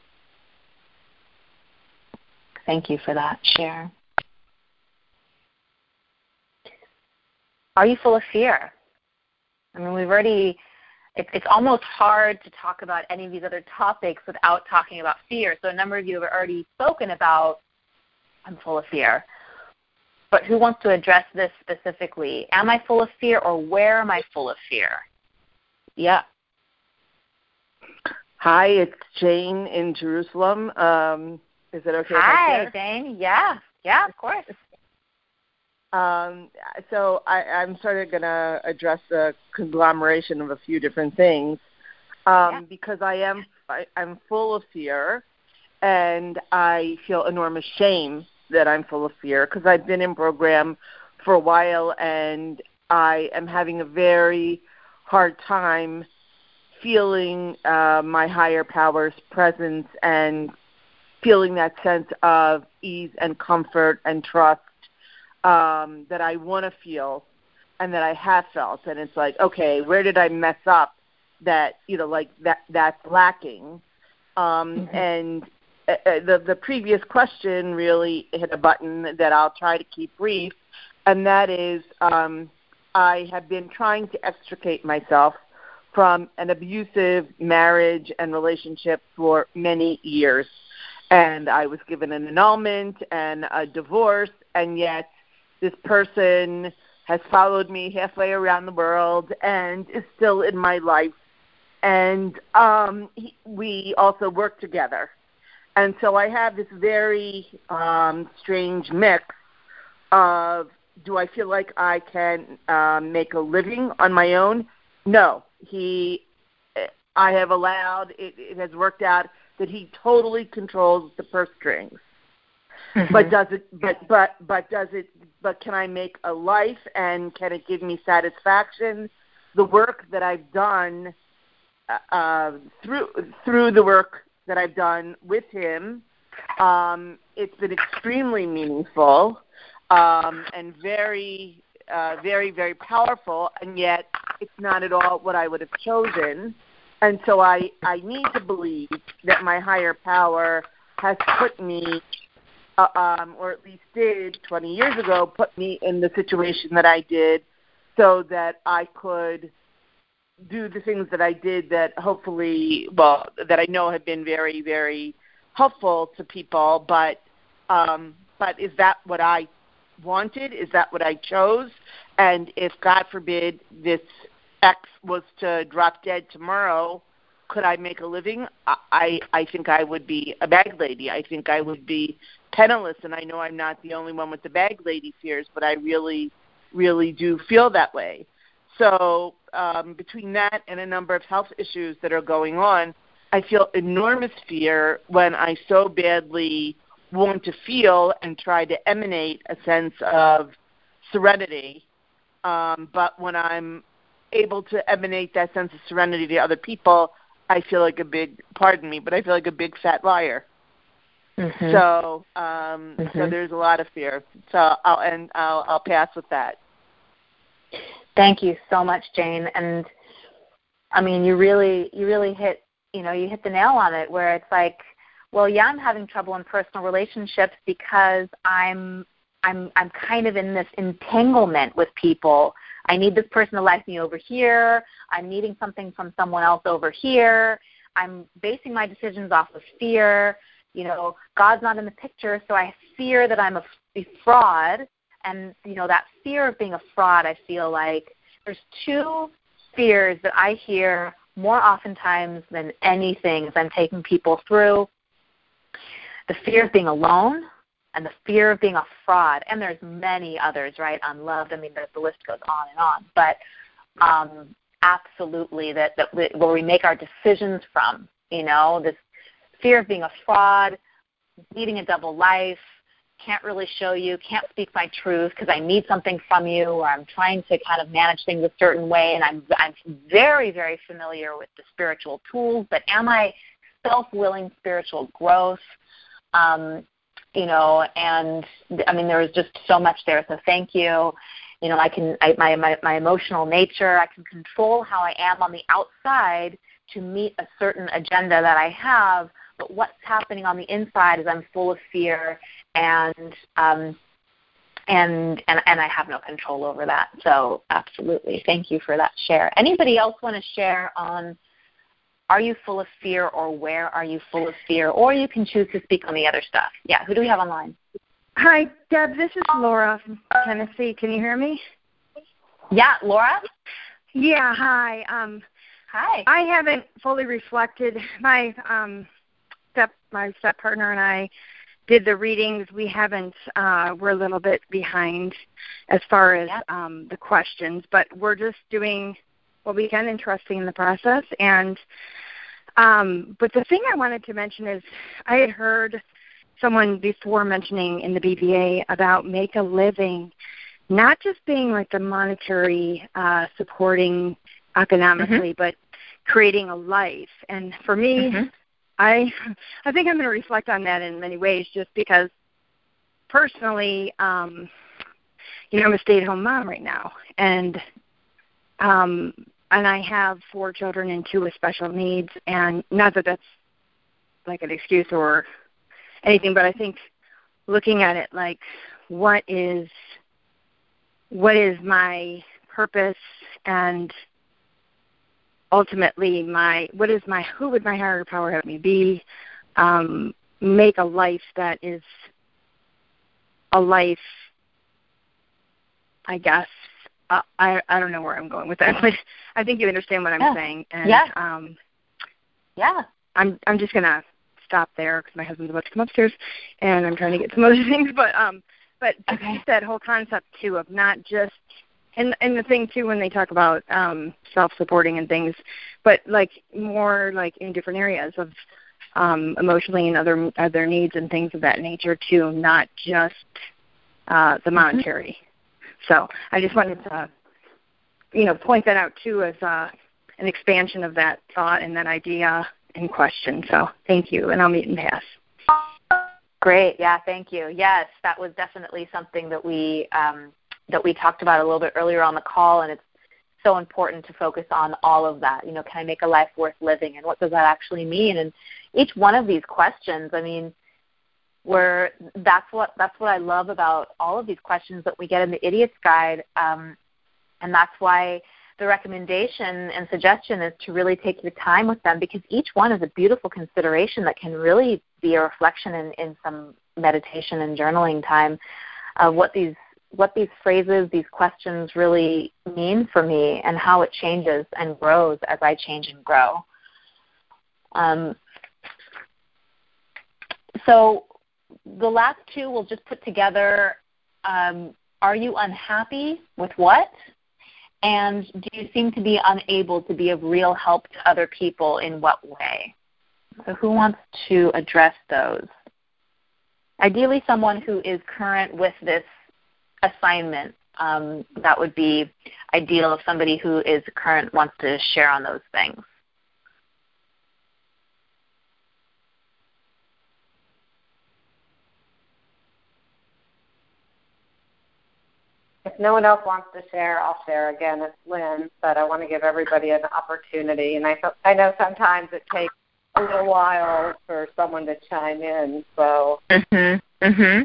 Thank you for that share. Are you full of fear? I mean, we've already. It's almost hard to talk about any of these other topics without talking about fear. So a number of you have already spoken about, I'm full of fear. But who wants to address this specifically? Am I full of fear, or where am I full of fear? Yeah. Hi, it's Jane in Jerusalem. Um, is it okay Hi, if I share? Jane. Yeah. Yeah, of course. Um, so I, I'm sort of going to address a conglomeration of a few different things um, yeah. because I am I, I'm full of fear, and I feel enormous shame that I'm full of fear because I've been in program for a while, and I am having a very hard time feeling uh, my higher power's presence and feeling that sense of ease and comfort and trust Um, that I want to feel and that I have felt. And it's like, okay, where did I mess up that, you know, like that that's lacking? Um, mm-hmm. And uh, the, the previous question really hit a button that I'll try to keep brief, and that is um, I have been trying to extricate myself from an abusive marriage and relationship for many years. And I was given an annulment and a divorce, and yet this person has followed me halfway around the world and is still in my life. And um, he, we also work together. And so I have this very um, strange mix of, do I feel like I can um, make a living on my own? No. He, I have allowed, it, it has worked out that he totally controls the purse strings. Mm-hmm. But does it? But but but does it? But can I make a life, and can it give me satisfaction? The work that I've done uh, through through the work that I've done with him, um, it's been extremely meaningful um, and very uh, very very powerful. And yet, it's not at all what I would have chosen. And so I I need to believe that my higher power has put me. Uh, um, or at least did twenty years ago, put me in the situation that I did so that I could do the things that I did that hopefully, well, that I know have been very, very helpful to people. But um, but is that what I wanted? Is that what I chose? And if, God forbid, this X was to drop dead tomorrow, could I make a living? I, I think I would be a bag lady. I think I would be penniless, and I know I'm not the only one with the bag lady fears, but I really really do feel that way. So um, between that and a number of health issues that are going on, I feel enormous fear when I so badly want to feel and try to emanate a sense of serenity. Um, but when I'm able to emanate that sense of serenity to other people, I feel like a big, pardon me, but I feel like a big fat liar. Mm-hmm. So, um, mm-hmm. so there's a lot of fear. So I'll and I'll, I'll pass with that. Thank you so much, Jane. And I mean, you really, you really hit, you know, you hit the nail on it. Where it's like, well, yeah, I'm having trouble in personal relationships because I'm, I'm, I'm kind of in this entanglement with people. I need this person to like me over here. I'm needing something from someone else over here. I'm basing my decisions off of fear. You know, God's not in the picture, so I fear that I'm a, a fraud. And, you know, that fear of being a fraud, I feel like there's two fears that I hear more oftentimes than anything as I'm taking people through. The fear of being alone and the fear of being a fraud. And there's many others, right? Unloved. I mean, the, the list goes on and on. But um, absolutely that, that where we make our decisions from, you know, this fear of being a fraud, leading a double life, can't really show you, can't speak my truth because I need something from you, or I'm trying to kind of manage things a certain way, and I'm I'm very, very familiar with the spiritual tools, but am I self-willing spiritual growth? Um, you know, and I mean, there is just so much there, so thank you. You know, I can, I, my, my, my emotional nature, I can control how I am on the outside to meet a certain agenda that I have, but what's happening on the inside is I'm full of fear, and um, and and and I have no control over that. So absolutely, thank you for that share. Anybody else want to share on, are you full of fear, or where are you full of fear? Or you can choose to speak on the other stuff. Yeah, who do we have online? Hi, Deb. This is Laura from Tennessee. Can you hear me? Yeah, Laura? Yeah, hi. Um, hi. I haven't fully reflected. My um, step, my step partner and I did the readings. We haven't. Uh, we're a little bit behind as far as yep. um, the questions, but we're just doing what we can and trusting in the process. And um, but the thing I wanted to mention is I had heard someone before mentioning in the B B A about make a living, not just being like the monetary uh, supporting economically, mm-hmm. but creating a life. And for me, mm-hmm. I I think I'm going to reflect on that in many ways, just because personally, um, you know, I'm a stay-at-home mom right now, and um, and I have four children and two with special needs, and not that that's like an excuse or anything, but I think looking at it like what is what is my purpose, and ultimately my what is my who would my higher power have me be, um, make a life that is a life, I guess. Uh, I I don't know where I'm going with that, but I think you understand what I'm yeah. saying. And, yeah. Um, yeah. I'm I'm just gonna stop there because my husband's about to come upstairs, and I'm trying to get some other things. But um, but okay. just that whole concept too of not just and and the thing too when they talk about um, self-supporting and things, but like more like in different areas of um, emotionally and other other needs and things of that nature too, not just uh, the monetary. Mm-hmm. So I just wanted to, you know, point that out too as uh, an expansion of that thought and that idea in question. So thank you, and I'll meet and pass. Great, yeah, thank you. Yes, that was definitely something that we um, that we talked about a little bit earlier on the call, and it's so important to focus on all of that. You know, can I make a life worth living, and what does that actually mean? And each one of these questions, I mean, where that's what that's what I love about all of these questions that we get in the Idiot's Guide, um, and that's why the recommendation and suggestion is to really take your time with them, because each one is a beautiful consideration that can really be a reflection in, in some meditation and journaling time of what these what these phrases, these questions really mean for me, and how it changes and grows as I change and grow. Um, so the last two we'll just put together. Um, are you unhappy with what? And do you seem to be unable to be of real help to other people in what way? So who wants to address those? Ideally, someone who is current with this assignment. Um, that would be ideal if somebody who is current wants to share on those things. If no one else wants to share, I'll share again. It's Lynn, but I want to give everybody an opportunity. And I, I know sometimes it takes a little while for someone to chime in. So, mm-hmm.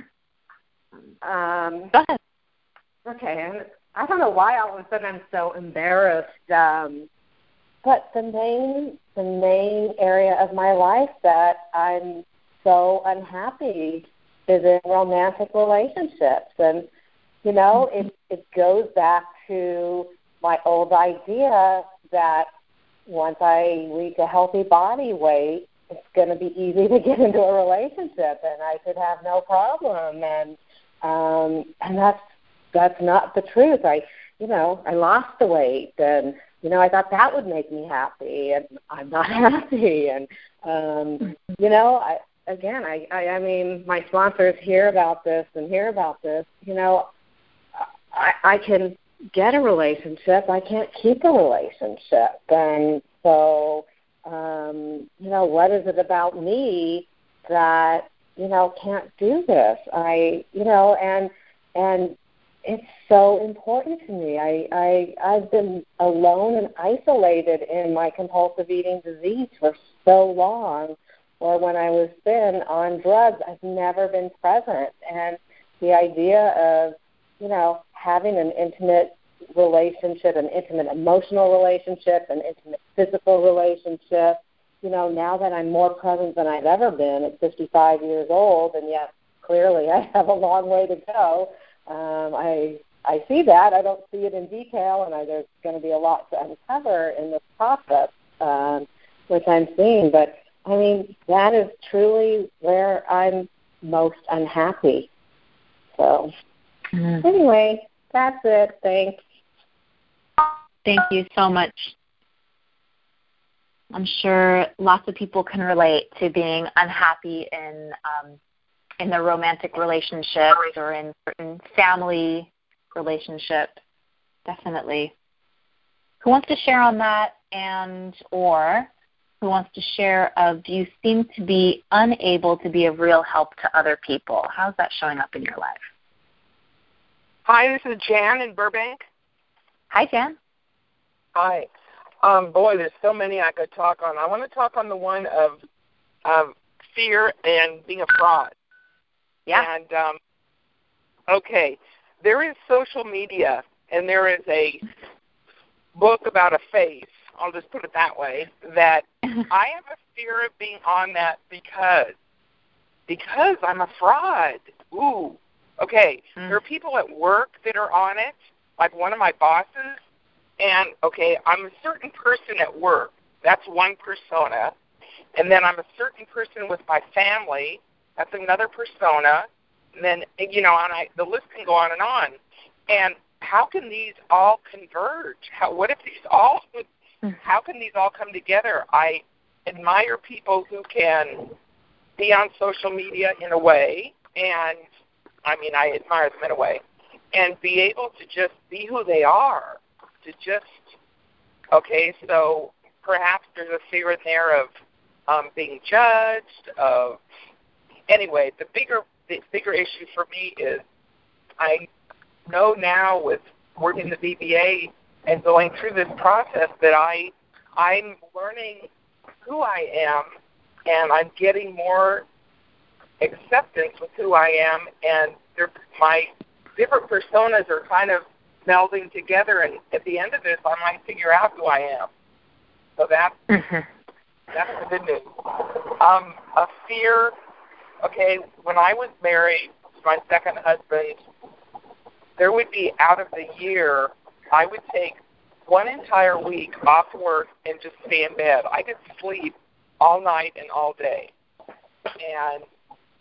Mm-hmm. Um, Go ahead. Okay, and I don't know why all of a sudden I'm so embarrassed. Um, but the main, the main area of my life that I'm so unhappy is in romantic relationships, and you know, it it goes back to my old idea that once I reach a healthy body weight, it's going to be easy to get into a relationship, and I should have no problem, and um, and that's that's not the truth. I, you know, I lost the weight, and you know, I thought that would make me happy, and I'm not happy, and um, you know, I again, I, I I mean, my sponsors hear about this and hear about this, you know. I, I can get a relationship. I can't keep a relationship. And so, um, you know, what is it about me that, you know, can't do this? I, you know, and and it's so important to me. I, I, I've been alone and isolated in my compulsive eating disease for so long, or when I was thin on drugs, I've never been present. And the idea of, you know, having an intimate relationship, an intimate emotional relationship, an intimate physical relationship, you know, now that I'm more present than I've ever been at fifty-five years old, and yet clearly I have a long way to go. Um, I I see that. I don't see it in detail, and I, there's going to be a lot to uncover in this process, um, which I'm seeing. But, I mean, that is truly where I'm most unhappy. So, mm-hmm. Anyway, that's it. Thanks. Thank you so much. I'm sure lots of people can relate to being unhappy in um, in their romantic relationships or in certain family relationships. Definitely. Who wants to share on that, and or who wants to share of, do you seem to be unable to be of real help to other people? How's that showing up in your life? Hi, this is Jan in Burbank. Hi, Jan. Hi. Um, boy, there's so many I could talk on. I want to talk on the one of um, fear and being a fraud. Yeah. And, um, okay, there is social media, and there is a book about a face, I'll just put it that way, that I have a fear of being on that because, because I'm a fraud. Ooh. Okay, mm. There are people at work that are on it, like one of my bosses. And, okay, I'm a certain person at work. That's one persona. And then I'm a certain person with my family. That's another persona. And then, you know, and I, the list can go on and on. And how can these all converge? How, what if these all, how can these all come together? I admire people who can be on social media in a way, and, I mean, I admire them in a way, and be able to just be who they are. To just, okay, so perhaps there's a fear in there of um, being judged, of, anyway, the bigger the bigger issue for me is I know now with working the B B A and going through this process that I, I'm learning who I am, and I'm getting more acceptance with who I am, and my different personas are kind of melding together, and at the end of this, I might figure out who I am. So that's, mm-hmm. that's the good news. Um, a fear, okay, when I was married to my second husband, there would be, out of the year, I would take one entire week off work and just stay in bed. I could sleep all night and all day. And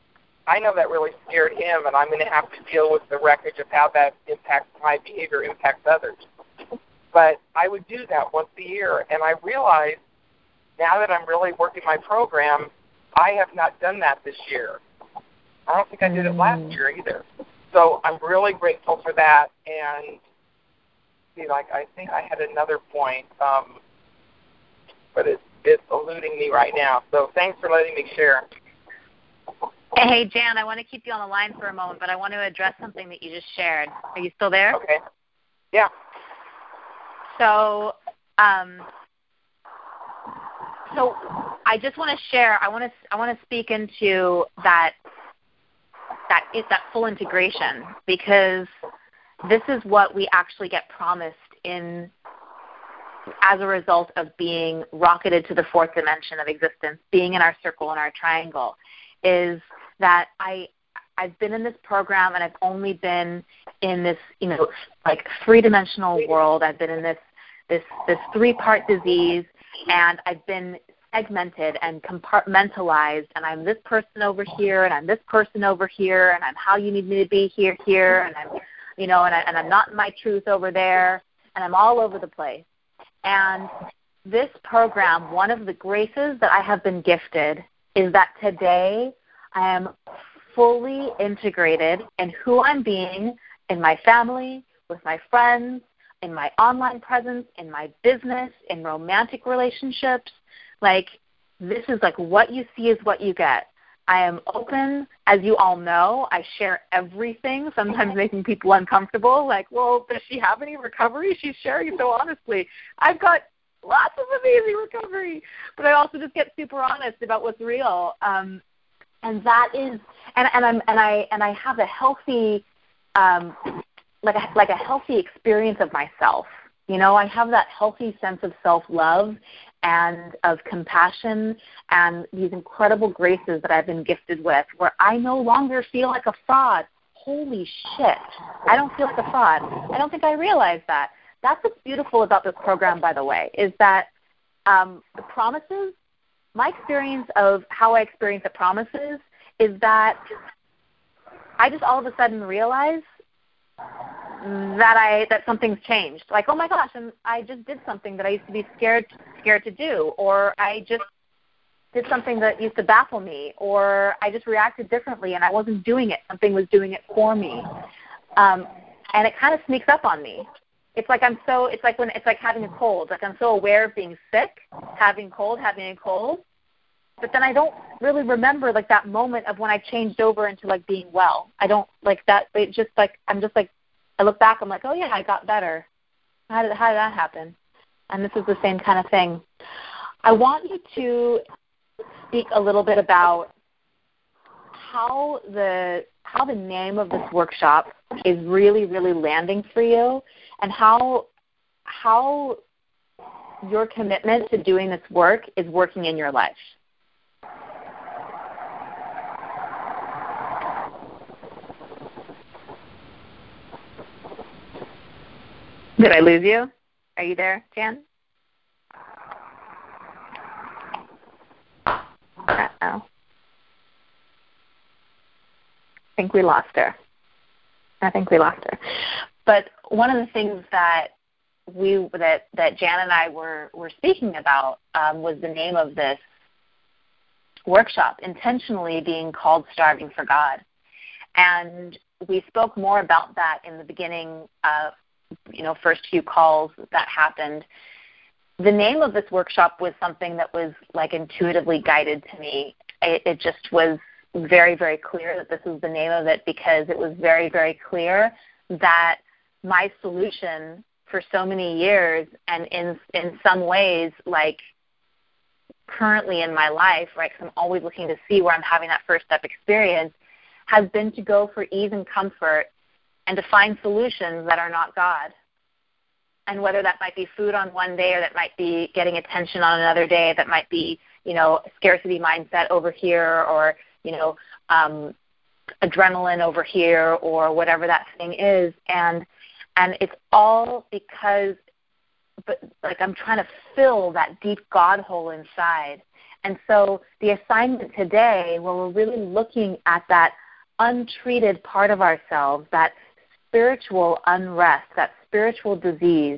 I know that really scared him, and I'm going to have to deal with the wreckage of how that impacts my behavior, impacts others. But I would do that once a year, and I realized now that I'm really working my program, I have not done that this year. I don't think I did it last year either. So I'm really grateful for that. And see, like I think I had another point, um, but it's it's eluding me right now. So thanks for letting me share. Hey, Jan, I want to keep you on the line for a moment, but I want to address something that you just shared. Are you still there? Okay. Yeah. So, um, so I just want to share. I want to. I want to speak into that. That is that full integration, because this is what we actually get promised in as a result of being rocketed to the fourth dimension of existence, being in our circle and our triangle, is that I I've been in this program and I've only been in this, you know, like three-dimensional world. I've been in this this this three-part disease, and I've been segmented and compartmentalized, and I'm this person over here, and I'm this person over here, and I'm how you need me to be here, here, and I'm, you know, and, I, and I'm not in my truth over there, and I'm all over the place. And this program, one of the graces that I have been gifted is that today I am fully integrated in who I'm being, in my family, with my friends, in my online presence, in my business, in romantic relationships. Like, this is like what you see is what you get. I am open. As you all know, I share everything, sometimes making people uncomfortable. Like, well, does she have any recovery? She's sharing so honestly. I've got lots of amazing recovery, but I also just get super honest about what's real. Um, and that is, and, and I'm and I and I have a healthy, um, like a, like a healthy experience of myself. You know, I have that healthy sense of self-love and of compassion and these incredible graces that I've been gifted with, where I no longer feel like a fraud. Holy shit. I don't feel like a fraud. I don't think I realized that. That's what's beautiful about this program, by the way, is that um, the promises, my experience of how I experience the promises is that I just all of a sudden realize that I that something's changed. Like, oh my gosh, and I just did something that I used to be scared scared to do, or I just did something that used to baffle me, or I just reacted differently and I wasn't doing it. Something was doing it for me, um, and it kind of sneaks up on me. It's like I'm so. It's like when it's like having a cold. Like I'm so aware of being sick, having cold, having a cold, but then I don't really remember like that moment of when I changed over into like being well. I don't like that. It just like I'm just like. I look back, I'm like, oh, yeah, I got better. How did, how did that happen? And this is the same kind of thing. I want you to speak a little bit about how the how the name of this workshop is really, really landing for you, and how how your commitment to doing this work is working in your life. Did I lose you? Are you there, Jan? Uh-oh. I think we lost her. I think we lost her. But one of the things that we that, that Jan and I were, were speaking about um, was the name of this workshop, intentionally being called Starving for God. And we spoke more about that in the beginning of you know, first few calls that happened. The name of this workshop was something that was like intuitively guided to me. It, it just was very, very clear that this was the name of it, because it was very, very clear that my solution for so many years, and in in some ways, like currently in my life, right, because I'm always looking to see where I'm having that first step experience, has been to go for ease and comfort and to find solutions that are not God. And whether that might be food on one day, or that might be getting attention on another day, that might be, you know, scarcity mindset over here, or, you know, um, adrenaline over here, or whatever that thing is. And and it's all because, but like I'm trying to fill that deep God hole inside. And so the assignment today, where we're really looking at that untreated part of ourselves, that spiritual unrest, that spiritual disease,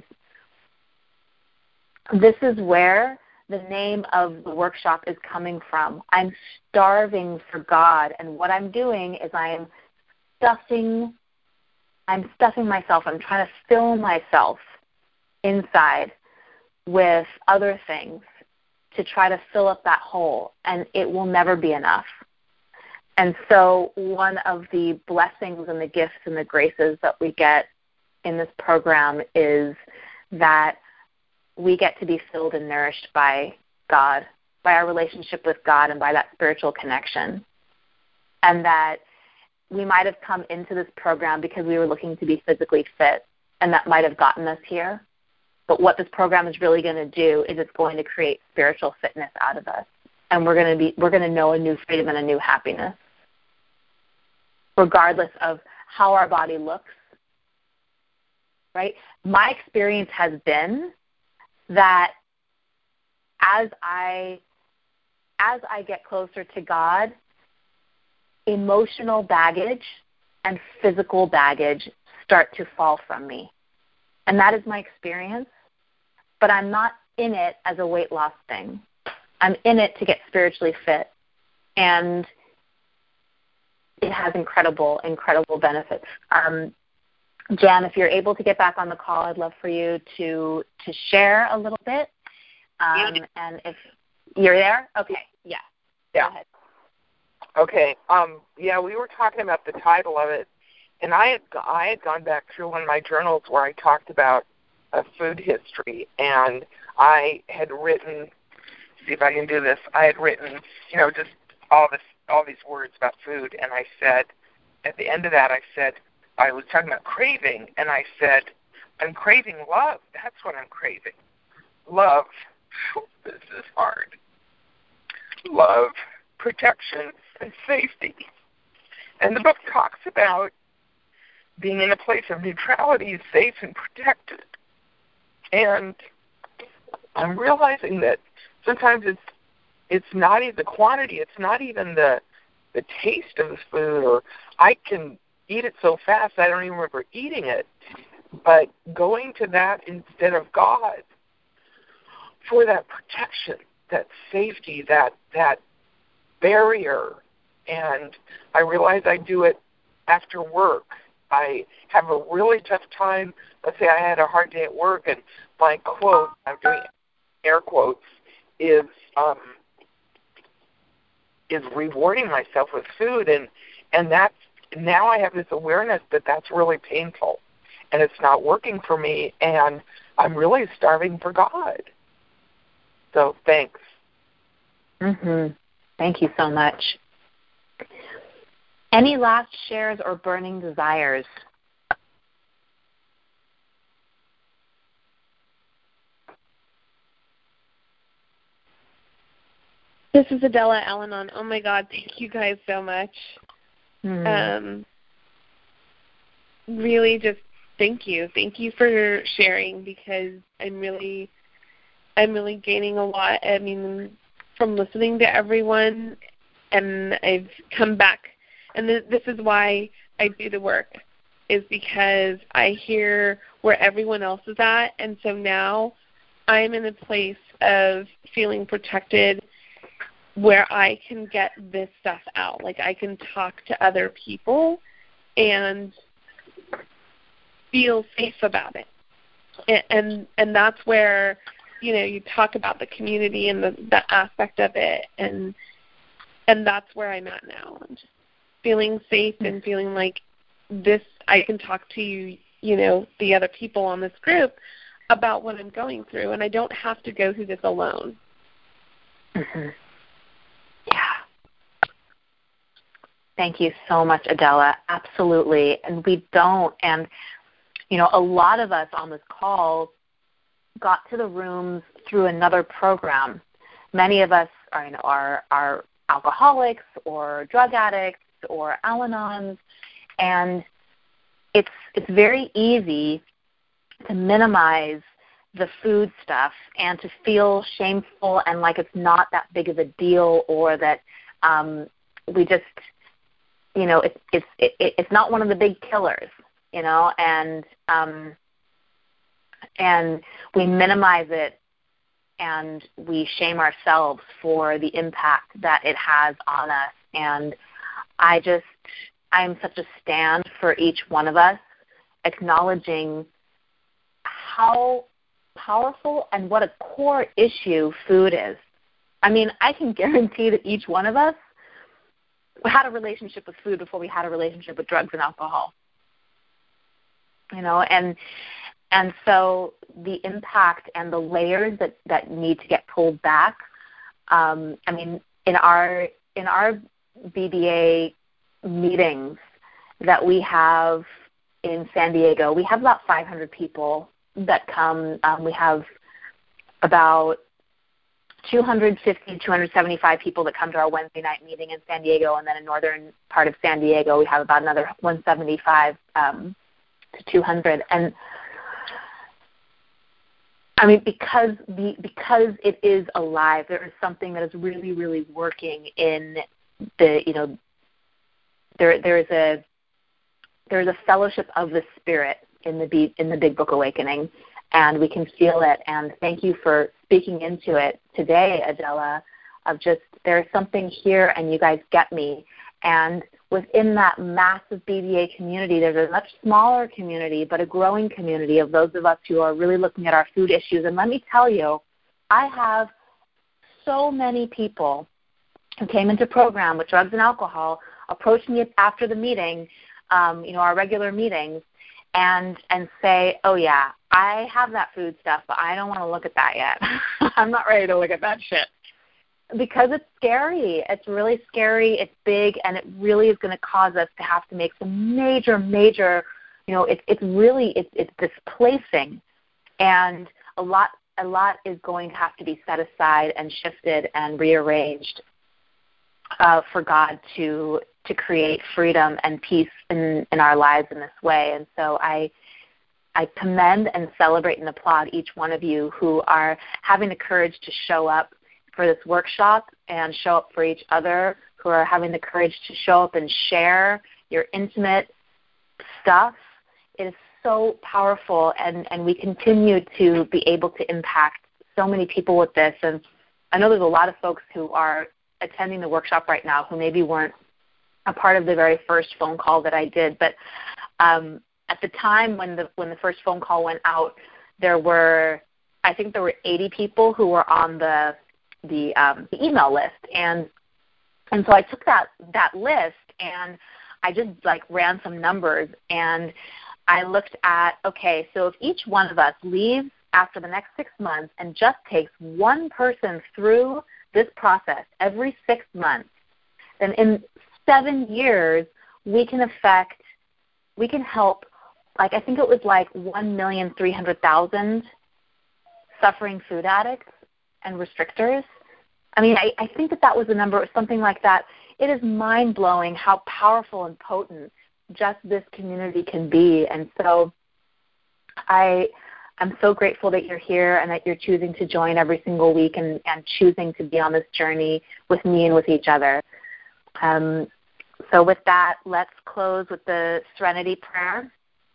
this is where the name of the workshop is coming from. I'm starving for God, and what I'm doing is I'm stuffing, I'm stuffing myself. I'm trying to fill myself inside with other things to try to fill up that hole, and it will never be enough. And so one of the blessings and the gifts and the graces that we get in this program is that we get to be filled and nourished by God, by our relationship with God and by that spiritual connection. And that we might have come into this program because we were looking to be physically fit, and that might have gotten us here. But what this program is really going to do is it's going to create spiritual fitness out of us. And we're going to be we're going to know a new freedom and a new happiness, regardless of how our body looks. Right? My experience has been that as I as I get closer to God, emotional baggage and physical baggage start to fall from me. And that is my experience, but I'm not in it as a weight loss thing. I'm in it to get spiritually fit. And it has incredible, incredible benefits. Um, Jan, if you're able to get back on the call, I'd love for you to to share a little bit. Um, and if you're there, okay, yeah, yeah. Go ahead. Okay, um, yeah, we were talking about the title of it, and I had I had gone back through one of my journals where I talked about a food history, and I had written. See if I can do this. I had written, you know, just all this all these words about food, and I said at the end of that, I said. I was talking about craving, and I said, I'm craving love. That's what I'm craving. Love. This is hard. Love, protection, and safety. And the book talks about being in a place of neutrality, safe and protected. And I'm realizing that sometimes it's it's not even the quantity, it's not even the the taste of the food, or I can eat it so fast I don't even remember eating it. But going to that instead of God for that protection, that safety, that that barrier. And I realize I do it after work. I have a really tough time. Let's say I had a hard day at work, and my quote, I'm doing air quotes, is um, is rewarding myself with food, and and that's now I have this awareness that that's really painful, and it's not working for me, and I'm really starving for God. So thanks. Mhm. Thank you so much. Any last shares or burning desires? This is Adela Al-Anon. Oh, my God, thank you guys so much. Mm. Um, really just thank you. Thank you for sharing, because I'm really, I'm really gaining a lot. I mean, from listening to everyone, and I've come back, and th- this is why I do the work, is because I hear where everyone else is at, and so now I'm in a place of feeling protected where I can get this stuff out. Like, I can talk to other people and feel safe about it. And and, and that's where, you know, you talk about the community and the, the aspect of it, and and that's where I'm at now. I'm just feeling safe and feeling like this, I can talk to you, you know, the other people on this group about what I'm going through, and I don't have to go through this alone. Mm-hmm. Yeah. Thank you so much, Adela. Absolutely. And we don't. And, you know, a lot of us on this call got to the rooms through another program. Many of us are, you know, are, are alcoholics or drug addicts or Al-Anons. And it's it's very easy to minimize the food stuff and to feel shameful and like it's not that big of a deal, or that um, we just, you know, it, it's it, it's not one of the big killers, you know, and um, and we minimize it and we shame ourselves for the impact that it has on us. And I just, I'm such a stand for each one of us, acknowledging how powerful and what a core issue food is. I mean, I can guarantee that each one of us had a relationship with food before we had a relationship with drugs and alcohol. You know, and and so the impact and the layers that, that need to get pulled back. Um, I mean, in our in our B D A meetings that we have in San Diego, we have about five hundred people that come. Um, we have about two hundred fifty, two hundred seventy-five people that come to our Wednesday night meeting in San Diego, and then in northern part of San Diego, we have about another one seventy-five um, to two hundred. And I mean, because the because it is alive, there is something that is really, really working in the, you know, there there is a there is a fellowship of the Spirit in the in the Big Book Awakening, and we can feel it. And thank you for speaking into it today, Adela, of just there's something here and you guys get me. And within that massive B D A community, there's a much smaller community, but a growing community of those of us who are really looking at our food issues. And let me tell you, I have so many people who came into program with drugs and alcohol approach me after the meeting, um, you know, our regular meetings, and and say, oh, yeah, I have that food stuff, but I don't want to look at that yet. I'm not ready to look at that shit. Because it's scary. It's really scary. It's big, and it really is going to cause us to have to make some major, major, you know, it, it's really, it, it's displacing. And a lot, a lot is going to have to be set aside and shifted and rearranged uh, for God to to create freedom and peace in, in our lives in this way. And so I I commend and celebrate and applaud each one of you who are having the courage to show up for this workshop and show up for each other, who are having the courage to show up and share your intimate stuff. It is so powerful, and, and we continue to be able to impact so many people with this. And I know there's a lot of folks who are attending the workshop right now who maybe weren't a part of the very first phone call that I did, but um, at the time when the when the first phone call went out, there were, I think there were eighty people who were on the the, um, the email list, and and so I took that that list and I just like ran some numbers, and I looked at, okay, so if each one of us leaves after the next six months and just takes one person through this process every six months, then in seven years we can affect, we can help, like I think it was like one million three hundred thousand suffering food addicts and restrictors. I mean, I, I think that that was the number or something like that. It is mind-blowing how powerful and potent just this community can be. And so I, I'm so grateful that you're here and that you're choosing to join every single week and, and choosing to be on this journey with me and with each other. Um, so with that, let's close with the Serenity Prayer.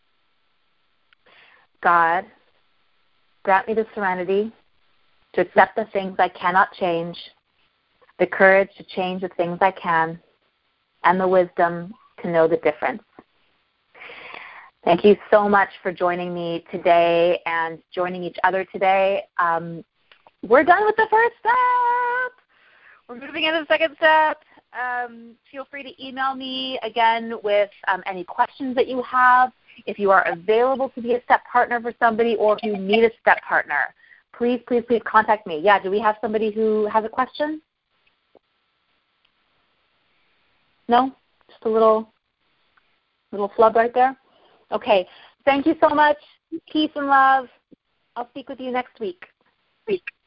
God, grant me the serenity to accept the things I cannot change, the courage to change the things I can, and the wisdom to know the difference. Thank you so much for joining me today and joining each other today. Um, we're done with the first step. We're moving into the second step. Um, feel free to email me again with um, any questions that you have. If you are available to be a step partner for somebody, or if you need a step partner, please, please, please contact me. Yeah, do we have somebody who has a question? No? Just a little, little flub right there? Okay. Thank you so much. Peace and love. I'll speak with you next week. week.